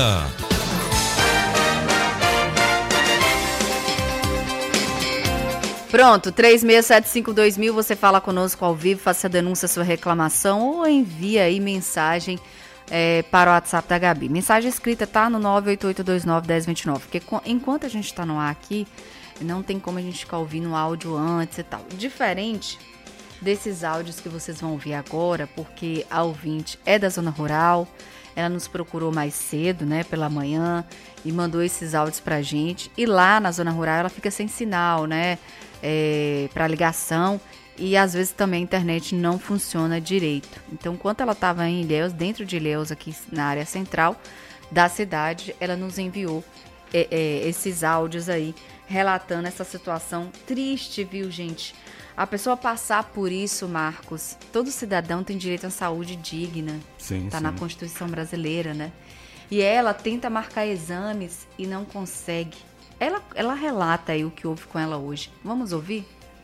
Pronto, 36752000, você fala conosco ao vivo, faça a denúncia, sua reclamação ou envia aí mensagem para o WhatsApp da Gabi. Mensagem escrita tá no 988291029, porque enquanto a gente está no ar aqui, não tem como a gente ficar ouvindo o áudio antes e tal. Diferente desses áudios que vocês vão ouvir agora, porque a ouvinte é da zona rural, ela nos procurou mais cedo, né, pela manhã, e mandou esses áudios pra gente, e lá na zona rural ela fica sem sinal, né, para ligação, e às vezes também a internet não funciona direito. Então, enquanto ela estava em Ilhéus, dentro de Ilhéus, aqui na área central da cidade, ela nos enviou esses áudios aí, relatando essa situação triste, viu, gente? A pessoa passar por isso, Marcos, todo cidadão tem direito à saúde digna. Sim, tá na Constituição brasileira, né? E ela tenta marcar exames e não consegue. Ela relata aí o que houve com ela hoje. Vamos ouvir?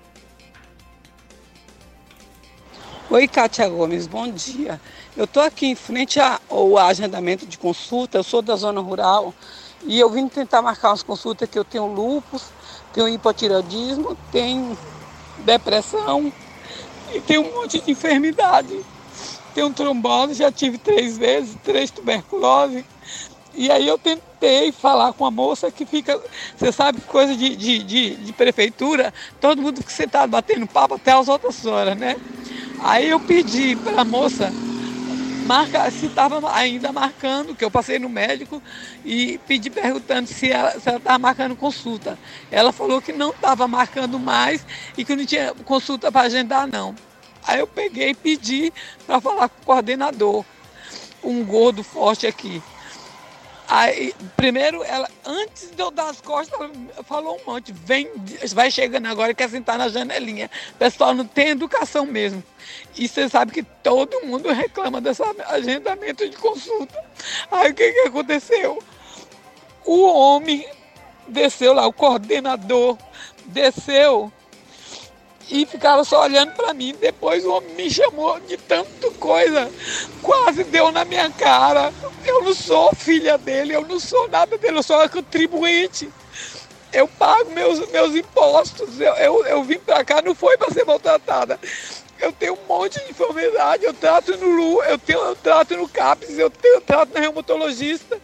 Oi, Kátia Gomes, bom dia. Eu estou aqui em frente ao agendamento de consulta, eu sou da zona rural e eu vim tentar marcar umas consultas que eu tenho lúpus, tenho hipotireoidismo, tenho depressão e tenho um monte de enfermidade. Tenho trombose, já tive 3 vezes, 3 tuberculose. E aí eu tentei falar com a moça que fica, você sabe, coisa de prefeitura, todo mundo fica sentado batendo papo até as outras horas, né? Aí eu pedi para a moça marcar, se estava ainda marcando, que eu passei no médico e pedi perguntando se ela estava marcando consulta. Ela falou que não estava marcando mais e que não tinha consulta para agendar, não. Aí eu peguei e pedi para falar com o coordenador, um gordo forte aqui. Aí, primeiro, ela, antes de eu dar as costas, ela falou um monte, vai chegando agora e quer sentar na janelinha. O pessoal não tem educação mesmo. E você sabe que todo mundo reclama desse agendamento de consulta. Aí o que aconteceu? O homem desceu lá, o coordenador desceu e ficava só olhando para mim. Depois o homem me chamou de tanta coisa, quase deu na minha cara. Eu não sou filha dele, eu não sou nada dele, eu sou contribuinte. Eu pago meus impostos, eu vim para cá, não foi para ser maltratada. Eu tenho um monte de enfermidade, eu trato no LU, eu trato no CAPES, eu trato na reumatologista.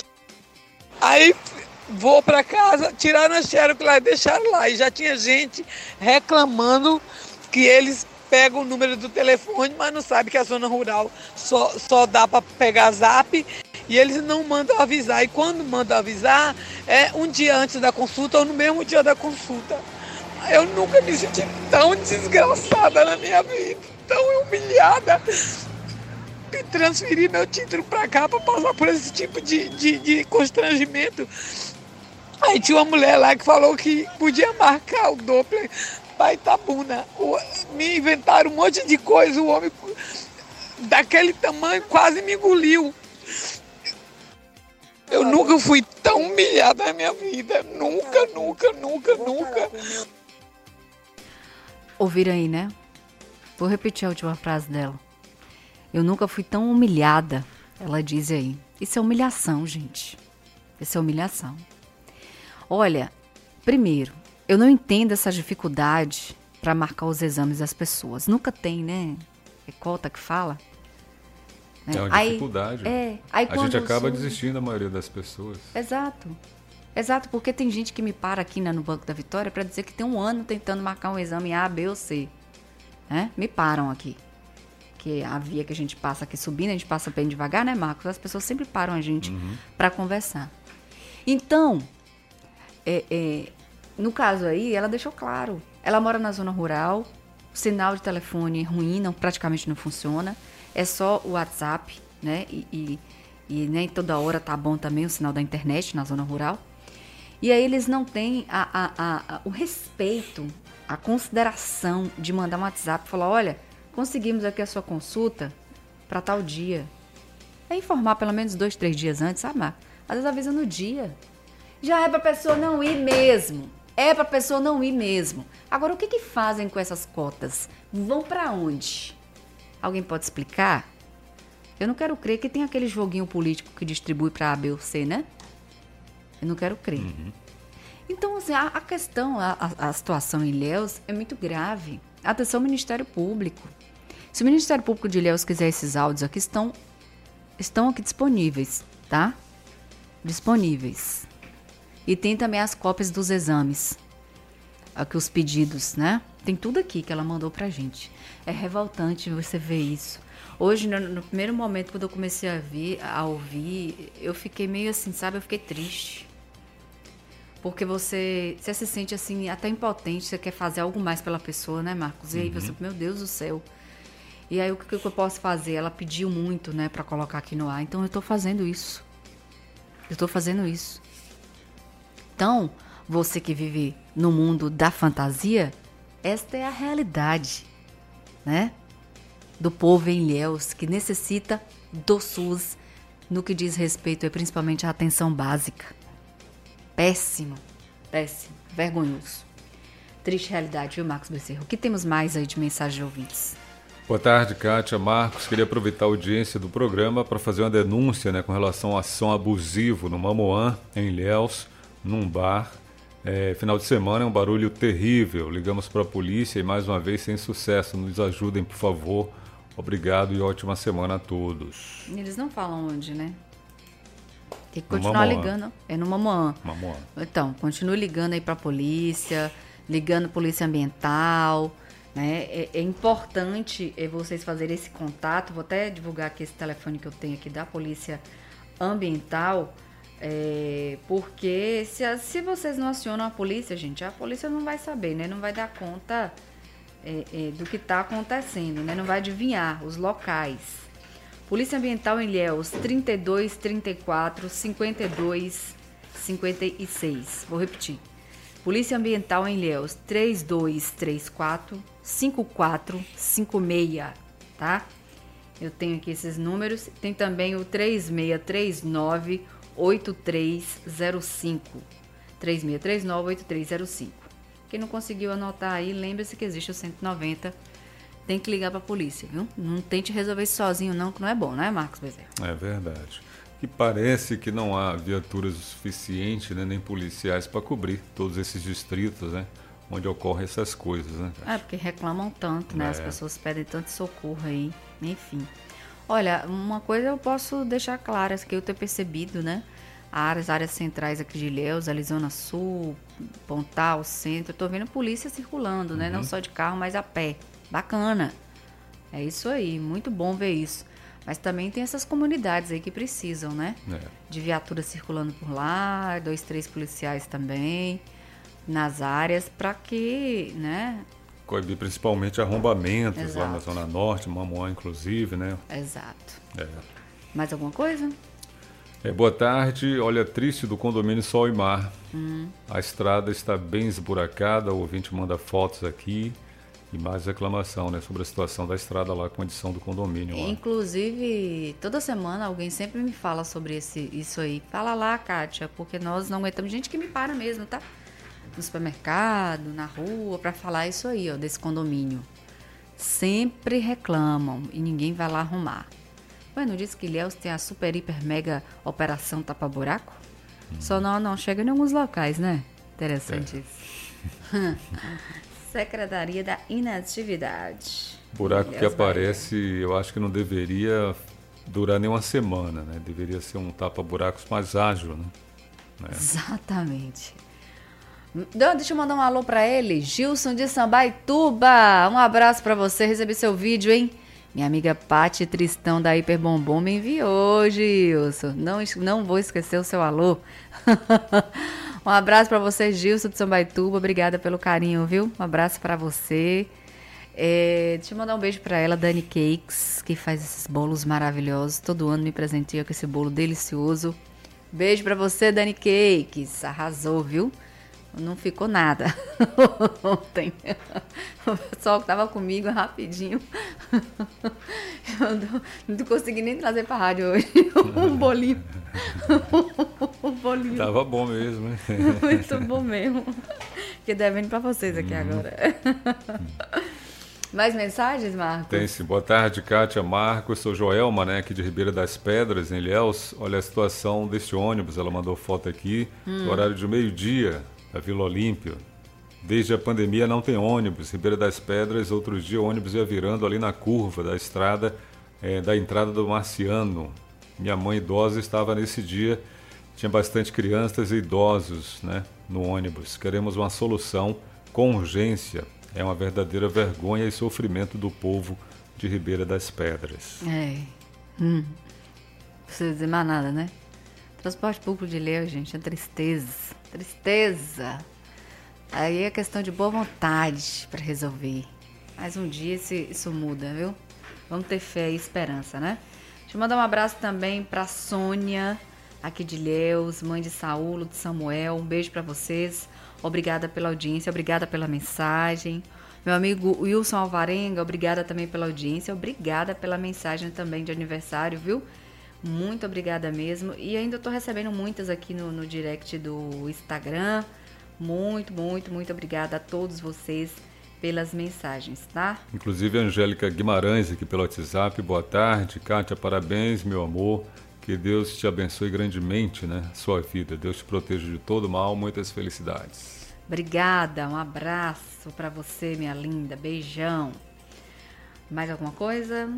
Aí vou para casa, tiraram a xerox lá e deixaram lá. E já tinha gente reclamando que eles pegam o número do telefone, mas não sabem que a zona rural só dá para pegar zap e eles não mandam avisar. E quando mandam avisar, é um dia antes da consulta ou no mesmo dia da consulta. Eu nunca me senti tão desgraçada na minha vida, tão humilhada. E transferir meu título para cá para passar por esse tipo de constrangimento. Aí tinha uma mulher lá que falou que podia marcar o Doppler para Itabuna. Me inventaram um monte de coisa, o homem daquele tamanho quase me engoliu. Eu nunca fui tão humilhada na minha vida. Nunca. Ouviram aí, né? Vou repetir a última frase dela. Eu nunca fui tão humilhada, ela diz aí. Isso é humilhação, gente. Isso é humilhação. Olha, primeiro, eu não entendo essa dificuldade para marcar os exames das pessoas. Nunca tem, né? É cota que fala? É uma dificuldade. Aí a gente acaba desistindo, a maioria das pessoas. Exato, porque tem gente que me para aqui no Banco da Vitória para dizer que tem 1 ano tentando marcar um exame A, B ou C. Né? Me param aqui. Que a via que a gente passa aqui subindo, a gente passa bem devagar, né, Marcos? As pessoas sempre param a gente para conversar. Então, no caso aí, ela deixou claro. Ela mora na zona rural, o sinal de telefone ruim, praticamente não funciona. É só o WhatsApp, né? E nem toda hora tá bom também o sinal da internet na zona rural. E aí eles não têm o respeito, a consideração de mandar um WhatsApp e falar, olha, conseguimos aqui a sua consulta para tal dia. É informar pelo menos 2, 3 dias antes, sabe, Marcos? Às vezes avisa no dia. Já é pra pessoa não ir mesmo. Agora, o que fazem com essas cotas? Vão para onde? Alguém pode explicar? Eu não quero crer que tem aquele joguinho político que distribui para A, B ou C, né? Eu não quero crer. Então, assim, a questão, a situação em Ilhéus é muito grave. Atenção, Ministério Público. Se o Ministério Público de Ilhéus quiser esses áudios aqui, estão aqui disponíveis, tá? Disponíveis. E tem também as cópias dos exames. Aqui os pedidos, né? Tem tudo aqui que ela mandou pra gente. É revoltante você ver isso. Hoje, no primeiro momento, quando eu comecei a ouvir, eu fiquei meio assim, sabe? Eu fiquei triste. Porque você se sente assim, até impotente, você quer fazer algo mais pela pessoa, né, Marcos? E aí você, meu Deus do céu. E aí o que eu posso fazer? Ela pediu muito, né, pra colocar aqui no ar. Então eu tô fazendo isso. Então, você que vive no mundo da fantasia, esta é a realidade, né? Do povo em Ilhéus, que necessita do SUS no que diz respeito, principalmente à atenção básica. Péssimo, vergonhoso. Triste realidade, viu, Marcos Becerra? O que temos mais aí de mensagem de ouvintes? Boa tarde, Kátia. Marcos, queria aproveitar a audiência do programa para fazer uma denúncia, né, com relação a som abusivo no Mamoã, em Ilhéus, num bar. Final de semana é um barulho terrível. Ligamos para a polícia e mais uma vez sem sucesso. Nos ajudem, por favor. Obrigado e ótima semana a todos. Eles não falam onde, né? Tem que continuar ligando. É no Mamoã. Então, continue ligando aí para a polícia, ligando polícia ambiental, né? É importante vocês fazerem esse contato. Vou até divulgar aqui esse telefone que eu tenho aqui da polícia ambiental. Porque se vocês não acionam a polícia, gente, a polícia não vai saber, né? Não vai dar conta do que está acontecendo, né? Não vai adivinhar os locais. Polícia Ambiental em Ilhéus, 32 34 52 56. Vou repetir. Polícia Ambiental em Ilhéus, 32 34 54 56, tá? Eu tenho aqui esses números. Tem também o 3639 8305. 3639-8305. Quem não conseguiu anotar aí, lembre-se que existe o 190. Tem que ligar para a polícia, viu? Não tente resolver isso sozinho não, que não é bom, não é, Marcos Bezerra? É verdade. E parece que não há viaturas o suficiente, né, nem policiais para cobrir todos esses distritos, né, onde ocorrem essas coisas, né? Porque reclamam tanto, né? As pessoas pedem tanto socorro aí, enfim. Olha, uma coisa eu posso deixar clara, que eu tenho percebido, né? As áreas centrais aqui de Ilhéus, ali Zona Sul, Pontal, Centro, eu tô vendo polícia circulando, né? Não só de carro, mas a pé. Bacana. É isso aí, muito bom ver isso. Mas também tem essas comunidades aí que precisam, né? De viatura circulando por lá, 2, 3 policiais também nas áreas, para que, né? Coibir principalmente arrombamentos. Exato. Lá na Zona Norte, Mamoã inclusive, né? Exato. Mais alguma coisa? Boa tarde, olha, triste do condomínio Sol e Mar. A estrada está bem esburacada, o ouvinte manda fotos aqui e mais reclamação, né, sobre a situação da estrada lá, a condição do condomínio lá. Inclusive, toda semana alguém sempre me fala sobre isso aí. Fala lá, Kátia, porque nós não aguentamos. Gente que me para mesmo, tá? No supermercado, na rua, para falar isso aí, ó, desse condomínio. Sempre reclamam e ninguém vai lá arrumar. Ué, não disse que Ilhéus tem a super, hiper, mega operação tapa-buraco? Só não chega em alguns locais, né? Interessante isso. Secretaria da Inatividade. Buraco Ilhéus, que aparece, Bahia. eu acho que não deveria durar nem uma semana, né? Deveria ser um tapa-buracos mais ágil, né? Exatamente. Deixa eu mandar um alô pra ele, Gilson de Sambaituba. Um abraço pra você, recebi seu vídeo, hein? Minha amiga Pati Tristão da Hiper Bombom me enviou, Gilson. Não vou esquecer o seu alô. Um abraço pra você, Gilson de Sambaituba. Obrigada pelo carinho, viu? Um abraço pra você. Deixa eu mandar um beijo pra ela, Dani Cakes, que faz esses bolos maravilhosos. Todo ano me presenteia com esse bolo delicioso. Beijo pra você, Dani Cakes. Arrasou, viu? Não ficou nada ontem. O pessoal que tava comigo rapidinho. Eu não consegui nem trazer pra rádio hoje. Um bolinho. Um bolinho. Tava bom mesmo, né? Muito bom mesmo. Fiquei devendo pra vocês aqui agora. Mais mensagens, Marcos? Tem sim. Boa tarde, Kátia, Marcos. Sou Joelma, né, aqui de Ribeira das Pedras, em Ilhéus. Olha a situação deste ônibus. Ela mandou foto aqui. No horário de meio-dia, da Vila Olímpia. Desde a pandemia não tem ônibus. Ribeira das Pedras, outros dias o ônibus ia virando ali na curva da estrada, da entrada do Marciano. Minha mãe idosa estava nesse dia. Tinha bastante crianças e idosos, né, no ônibus. Queremos uma solução com urgência. É uma verdadeira vergonha e sofrimento do povo de Ribeira das Pedras. Não precisa dizer mais nada, né? Transporte público de Ilhéus, gente, é tristeza. Tristeza. Aí é questão de boa vontade para resolver. Mas um dia isso muda, viu? Vamos ter fé e esperança, né? Deixa eu mandar um abraço também para Sônia, aqui de Ilhéus, mãe de Saulo, de Samuel. Um beijo para vocês. Obrigada pela audiência, obrigada pela mensagem. Meu amigo Wilson Alvarenga, obrigada também pela audiência. Obrigada pela mensagem também de aniversário, viu? Muito obrigada mesmo. E ainda estou recebendo muitas aqui no direct do Instagram. Muito obrigada a todos vocês pelas mensagens, tá? Inclusive a Angélica Guimarães aqui pelo WhatsApp. Boa tarde, Kátia, parabéns, meu amor. Que Deus te abençoe grandemente, né? Sua vida. Deus te proteja de todo mal. Muitas felicidades. Obrigada. Um abraço para você, minha linda. Beijão. Mais alguma coisa?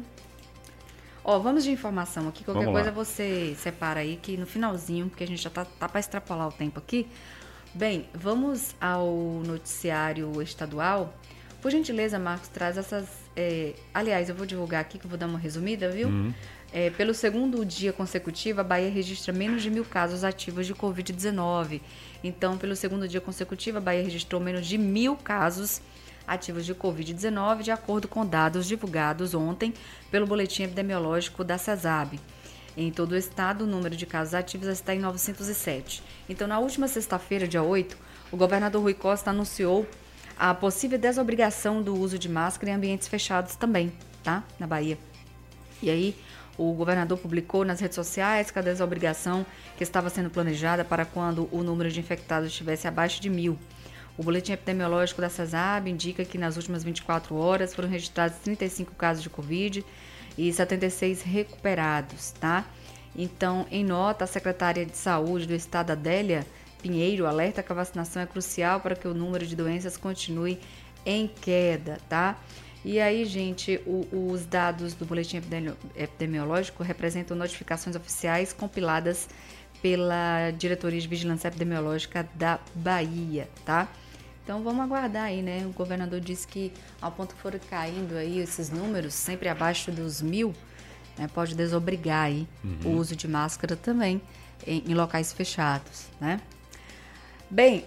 Vamos de informação aqui. Qualquer coisa você separa aí, que no finalzinho, porque a gente já tá para extrapolar o tempo aqui. Bem, vamos ao noticiário estadual. Por gentileza, Marcos, traz essas... aliás, eu vou divulgar aqui, que eu vou dar uma resumida, viu? Pelo segundo dia consecutivo, a Bahia registra menos de 1.000 casos ativos de Covid-19. Então, pelo segundo dia consecutivo, a Bahia registrou menos de 1.000 casos ativos de Covid-19, de acordo com dados divulgados ontem pelo Boletim Epidemiológico da CESAB. Em todo o estado, o número de casos ativos está em 907. Então, na última sexta-feira, dia 8, o governador Rui Costa anunciou a possível desobrigação do uso de máscara em ambientes fechados também, tá? Na Bahia. E aí, o governador publicou nas redes sociais que a desobrigação que estava sendo planejada para quando o número de infectados estivesse abaixo de 1.000. O boletim epidemiológico da CESAB indica que nas últimas 24 horas foram registrados 35 casos de Covid e 76 recuperados, tá? Então, em nota, a secretária de Saúde do Estado, Adélia Pinheiro, alerta que a vacinação é crucial para que o número de doenças continue em queda, tá? E aí, gente, os dados do boletim epidemiológico representam notificações oficiais compiladas pela Diretoria de Vigilância Epidemiológica da Bahia, tá? Então vamos aguardar aí, né? O governador disse que ao ponto que foram caindo aí esses números, sempre abaixo dos 1.000, né, pode desobrigar aí o uso de máscara também em locais fechados, né? Bem,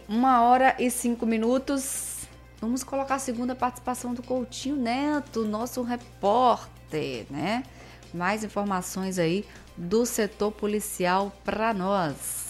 1h05. Vamos colocar a segunda participação do Coutinho Neto, nosso repórter, né? Mais informações aí do setor policial para nós.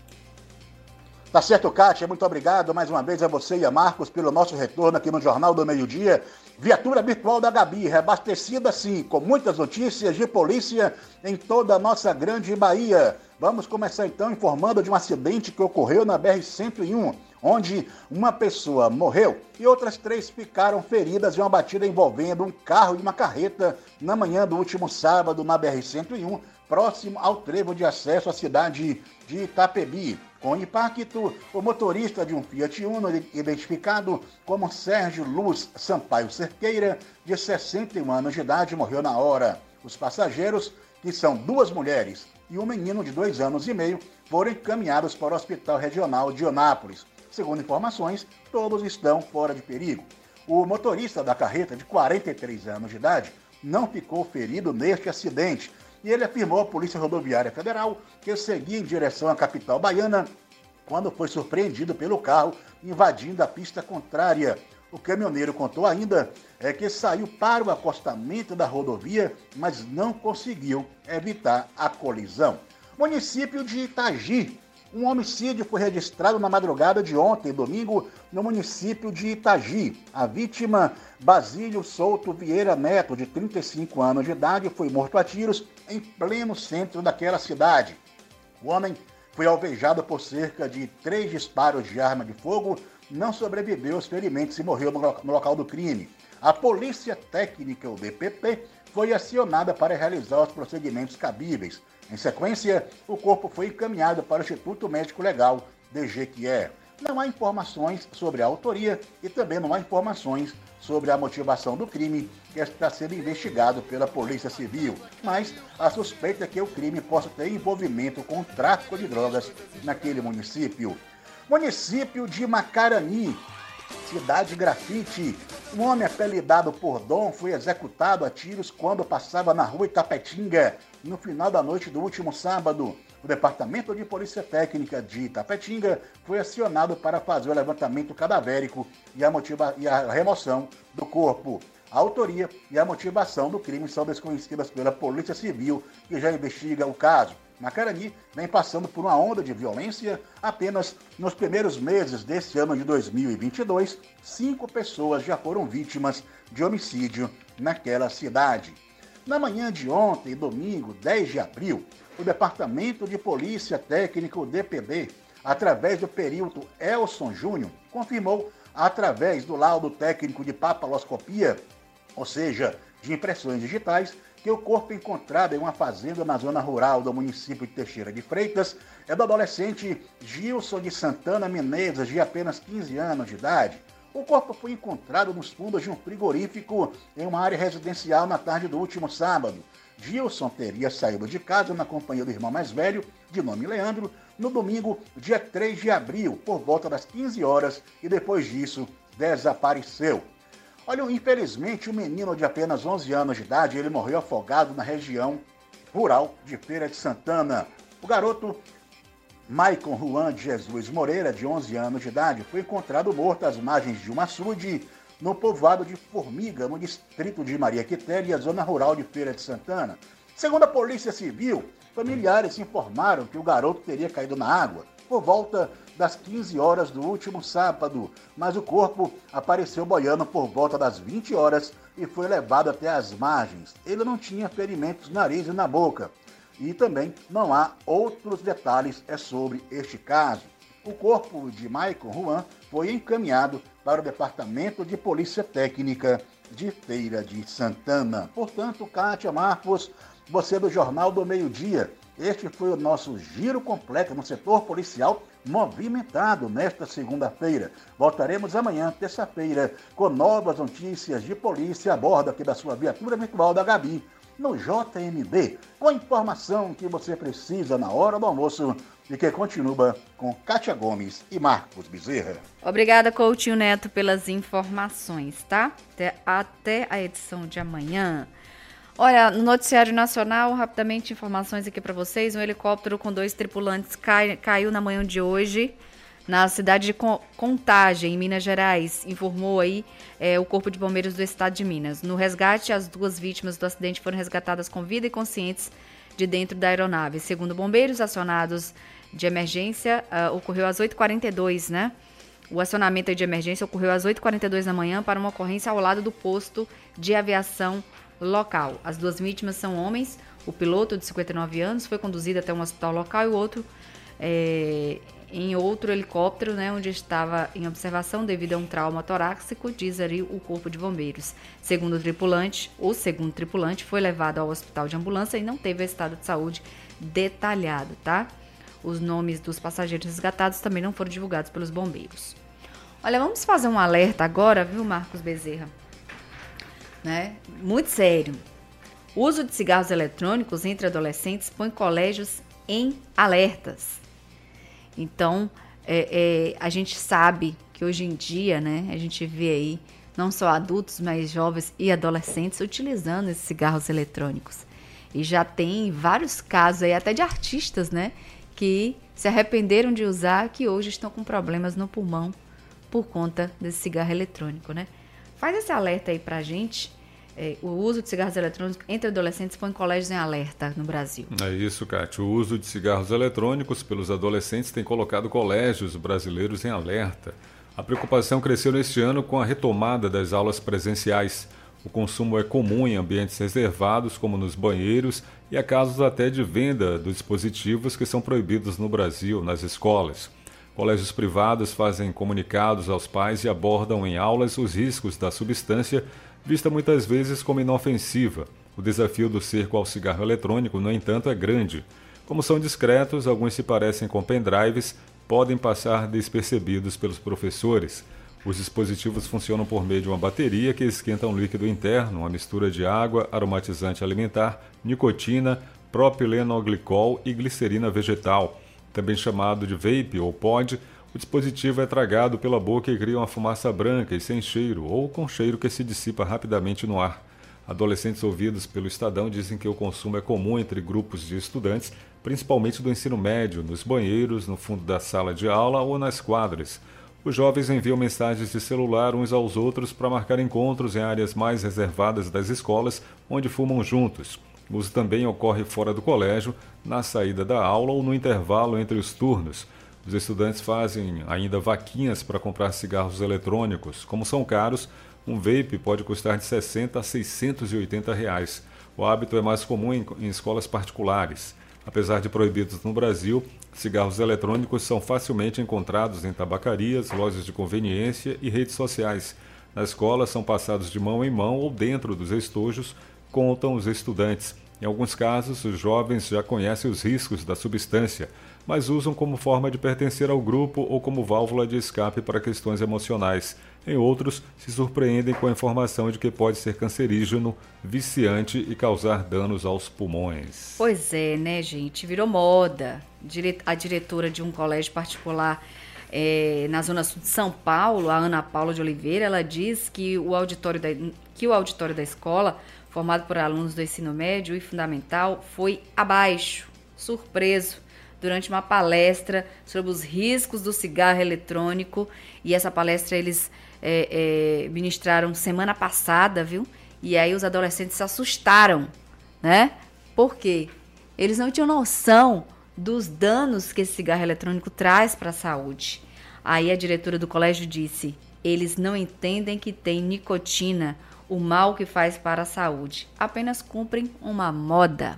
Tá certo, Kátia, muito obrigado mais uma vez a você e a Marcos pelo nosso retorno aqui no Jornal do Meio-Dia. Viatura virtual da Gabi, reabastecida sim, com muitas notícias de polícia em toda a nossa grande Bahia. Vamos começar então informando de um acidente que ocorreu na BR-101, onde uma pessoa morreu e outras 3 ficaram feridas em uma batida envolvendo um carro e uma carreta na manhã do último sábado na BR-101, próximo ao trevo de acesso à cidade de Itapebi. Com impacto, o motorista de um Fiat Uno, identificado como Sérgio Luz Sampaio Cerqueira, de 61 anos de idade, morreu na hora. Os passageiros, que são 2 mulheres e um menino de 2 anos e meio, foram encaminhados para o Hospital Regional de Onápolis. Segundo informações, todos estão fora de perigo. O motorista da carreta, de 43 anos de idade, não ficou ferido neste acidente, e ele afirmou à Polícia Rodoviária Federal que seguia em direção à capital baiana quando foi surpreendido pelo carro invadindo a pista contrária. O caminhoneiro contou ainda que saiu para o acostamento da rodovia, mas não conseguiu evitar a colisão. Município de Itagi. Um homicídio foi registrado na madrugada de ontem, domingo, no município de Itagi. A vítima, Basílio Souto Vieira Neto, de 35 anos de idade, foi morto a tiros em pleno centro daquela cidade. O homem foi alvejado por cerca de 3 disparos de arma de fogo, não sobreviveu aos ferimentos e morreu no local do crime. A Polícia Técnica, o DPT, foi acionada para realizar os procedimentos cabíveis. Em sequência, o corpo foi encaminhado para o Instituto Médico Legal de Jequié. Não há informações sobre a autoria e também não há informações sobre a motivação do crime, que está sendo investigado pela Polícia Civil. Mas a suspeita é que o crime possa ter envolvimento com o tráfico de drogas naquele município. Município de Macarani, cidade grafite. Um homem apelidado por Dom foi executado a tiros quando passava na rua Itapetinga, no final da noite do último sábado. O Departamento de Polícia Técnica de Itapetinga foi acionado para fazer o levantamento cadavérico e a remoção do corpo. A autoria e a motivação do crime são desconhecidas pela Polícia Civil, que já investiga o caso. Macarani vem passando por uma onda de violência. Apenas nos primeiros meses deste ano de 2022, 5 pessoas já foram vítimas de homicídio naquela cidade. Na manhã de ontem, domingo, 10 de abril, o Departamento de Polícia Técnica, o DPD, através do perito Elson Júnior, confirmou, através do laudo técnico de papiloscopia, ou seja, de impressões digitais, que o corpo encontrado em uma fazenda na zona rural do município de Teixeira de Freitas é do adolescente Gilson de Santana Menezes, de apenas 15 anos de idade. O corpo foi encontrado nos fundos de um frigorífico em uma área residencial na tarde do último sábado. Gilson teria saído de casa na companhia do irmão mais velho, de nome Leandro, no domingo, dia 3 de abril, por volta das 15 horas, e depois disso desapareceu. Olha, infelizmente, um menino de apenas 11 anos de idade, ele morreu afogado na região rural de Feira de Santana. O garoto Maicon Juan de Jesus Moreira, de 11 anos de idade, foi encontrado morto às margens de um açude no povoado de Formiga, no distrito de Maria Quitéria, zona rural de Feira de Santana. Segundo a Polícia Civil, familiares informaram que o garoto teria caído na água por volta das 15 horas do último sábado, mas o corpo apareceu boiando por volta das 20 horas e foi levado até as margens. Ele não tinha ferimentos no nariz e na boca. E também não há outros detalhes sobre este caso. O corpo de Maicon Juan foi encaminhado para o Departamento de Polícia Técnica de Feira de Santana. Portanto, Kátia, Marcos, você do Jornal do Meio-Dia, este foi o nosso giro completo no setor policial movimentado nesta segunda-feira. Voltaremos amanhã, terça-feira, com novas notícias de polícia a bordo aqui da sua viatura virtual da Gabi, no JMD, com a informação que você precisa na hora do almoço e que continua com Kátia Gomes e Marcos Bezerra. Obrigada, Coutinho Neto, pelas informações, tá? Até a edição de amanhã. Olha, no noticiário nacional, rapidamente informações aqui para vocês. Um helicóptero com 2 tripulantes caiu na manhã de hoje na cidade de Contagem, em Minas Gerais, informou aí o Corpo de Bombeiros do Estado de Minas. No resgate, as 2 vítimas do acidente foram resgatadas com vida e conscientes de dentro da aeronave. Segundo bombeiros acionados de emergência, ocorreu às 8h42, né? O acionamento de emergência ocorreu às 8h42 da manhã para uma ocorrência ao lado do posto de aviação local. As 2 vítimas são homens. O piloto, de 59 anos, foi conduzido até um hospital local e o outro em outro helicóptero, né, onde estava em observação devido a um trauma torácico, diz ali o Corpo de Bombeiros. Segundo o segundo tripulante foi levado ao hospital de ambulância e não teve estado de saúde detalhado, tá? Os nomes dos passageiros resgatados também não foram divulgados pelos bombeiros. Olha, vamos fazer um alerta agora, viu, Marcos Bezerra? Né? Muito sério. O uso de cigarros eletrônicos entre adolescentes põe colégios em alertas. Então, a gente sabe que hoje em dia, né, a gente vê aí não só adultos, mas jovens e adolescentes utilizando esses cigarros eletrônicos. E já tem vários casos aí, até de artistas, né, que se arrependeram de usar, que hoje estão com problemas no pulmão por conta desse cigarro eletrônico, né? Faz esse alerta aí pra gente. O uso de cigarros eletrônicos entre adolescentes põe colégios em alerta no Brasil. É isso, Cátia. O uso de cigarros eletrônicos pelos adolescentes tem colocado colégios brasileiros em alerta. A preocupação cresceu neste ano com a retomada das aulas presenciais. O consumo é comum em ambientes reservados, como nos banheiros, e há casos até de venda dos dispositivos que são proibidos no Brasil, nas escolas. Colégios privados fazem comunicados aos pais e abordam em aulas os riscos da substância, vista muitas vezes como inofensiva. O desafio do cerco ao cigarro eletrônico, no entanto, é grande. Como são discretos, alguns se parecem com pendrives, podem passar despercebidos pelos professores. Os dispositivos funcionam por meio de uma bateria que esquenta um líquido interno, uma mistura de água, aromatizante alimentar, nicotina, propilenoglicol e glicerina vegetal. Também chamado de vape ou pod, o dispositivo é tragado pela boca e cria uma fumaça branca e sem cheiro, ou com cheiro que se dissipa rapidamente no ar. Adolescentes ouvidos pelo Estadão dizem que o consumo é comum entre grupos de estudantes, principalmente do ensino médio, nos banheiros, no fundo da sala de aula ou nas quadras. Os jovens enviam mensagens de celular uns aos outros para marcar encontros em áreas mais reservadas das escolas, onde fumam juntos. O uso também ocorre fora do colégio, na saída da aula ou no intervalo entre os turnos. Os estudantes fazem ainda vaquinhas para comprar cigarros eletrônicos. Como são caros, um vape pode custar de R$ 60 a R$ 680. O hábito é mais comum em escolas particulares. Apesar de proibidos no Brasil, cigarros eletrônicos são facilmente encontrados em tabacarias, lojas de conveniência e redes sociais. Na escola, são passados de mão em mão ou dentro dos estojos, contam os estudantes. Em alguns casos, os jovens já conhecem os riscos da substância, mas usam como forma de pertencer ao grupo ou como válvula de escape para questões emocionais. Em outros, se surpreendem com a informação de que pode ser cancerígeno, viciante e causar danos aos pulmões. Pois é, né, gente? Virou moda. A diretora de um colégio particular na Zona Sul de São Paulo, a Ana Paula de Oliveira, ela diz que o auditório da escola, formado por alunos do ensino médio e fundamental, foi abaixo, surpreso, durante uma palestra sobre os riscos do cigarro eletrônico. E essa palestra eles ministraram semana passada, viu? E aí os adolescentes se assustaram, né? Por quê? Eles não tinham noção dos danos que esse cigarro eletrônico traz para a saúde. Aí a diretora do colégio disse: eles não entendem que tem nicotina, o mal que faz para a saúde. Apenas cumprem uma moda.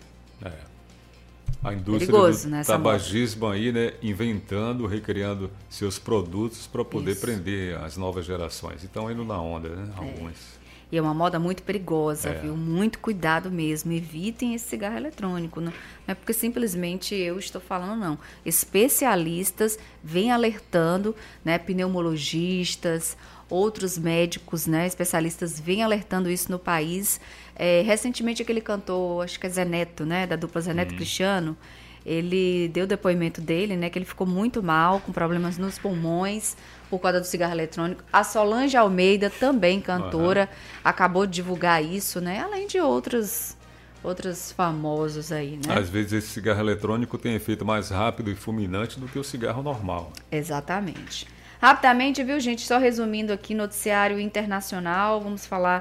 A indústria do tabagismo aí, né, inventando, recriando seus produtos para poder prender as novas gerações. Então, indo na onda, né, alguns. E é uma moda muito perigosa, viu? Muito cuidado mesmo. Evitem esse cigarro eletrônico. Não é porque simplesmente eu estou falando, não. Especialistas vêm alertando, né, pneumologistas, outros médicos, né, especialistas vêm alertando isso no país. Recentemente aquele cantor, acho que é Zé Neto, né, da dupla Zé Neto e Cristiano, ele deu o depoimento dele, né, que ele ficou muito mal, com problemas nos pulmões por causa do cigarro eletrônico. A Solange Almeida, também cantora, acabou de divulgar isso, né, além de outros famosos aí, né? Às vezes esse cigarro eletrônico tem efeito mais rápido e fulminante do que o cigarro normal. Exatamente. Rapidamente, viu, gente? Só resumindo aqui, noticiário internacional, vamos falar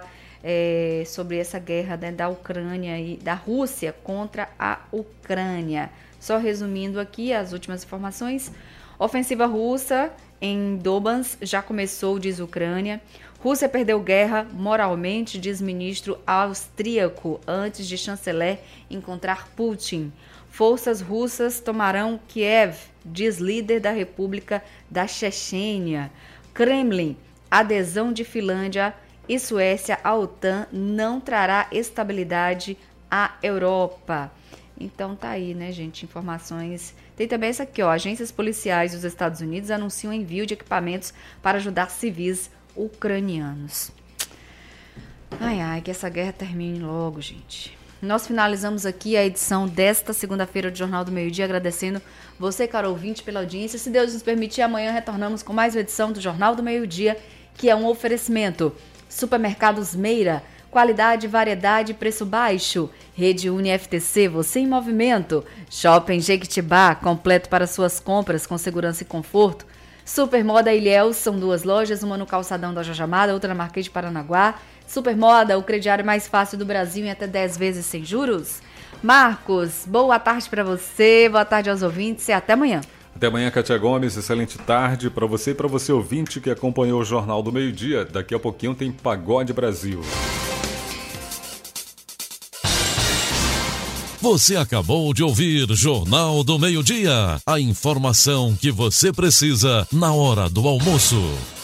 sobre essa guerra, né, da Ucrânia e da Rússia contra a Ucrânia. Só resumindo aqui as últimas informações. Ofensiva russa em Donbas já começou, diz Ucrânia. Rússia perdeu guerra moralmente, diz ministro austríaco, antes de chanceler encontrar Putin. Forças russas tomarão Kiev, diz líder da República da Chechênia. Kremlin, adesão de Finlândia e Suécia à OTAN não trará estabilidade à Europa. Então tá aí, né, gente, informações. Tem também essa aqui, ó, agências policiais dos Estados Unidos anunciam envio de equipamentos para ajudar civis ucranianos. Ai, que essa guerra termine logo, gente. Nós finalizamos aqui a edição desta segunda-feira do Jornal do Meio-Dia, agradecendo você, caro ouvinte, pela audiência. Se Deus nos permitir, amanhã retornamos com mais uma edição do Jornal do Meio-Dia, que é um oferecimento. Supermercados Meira, qualidade, variedade, preço baixo. Rede UniFTC, você em movimento. Shopping Jequitibá, completo para suas compras com segurança e conforto. Supermoda Ilhéus, são 2 lojas, uma no calçadão da Jajamada, outra na Marquês de Paranaguá. Supermoda, o crediário mais fácil do Brasil em até 10 vezes sem juros. Marcos, boa tarde para você, boa tarde aos ouvintes e até amanhã. Até amanhã, Kátia Gomes, excelente tarde para você e para você ouvinte que acompanhou o Jornal do Meio-Dia. Daqui a pouquinho tem Pagode Brasil. Você acabou de ouvir Jornal do Meio-Dia, a informação que você precisa na hora do almoço.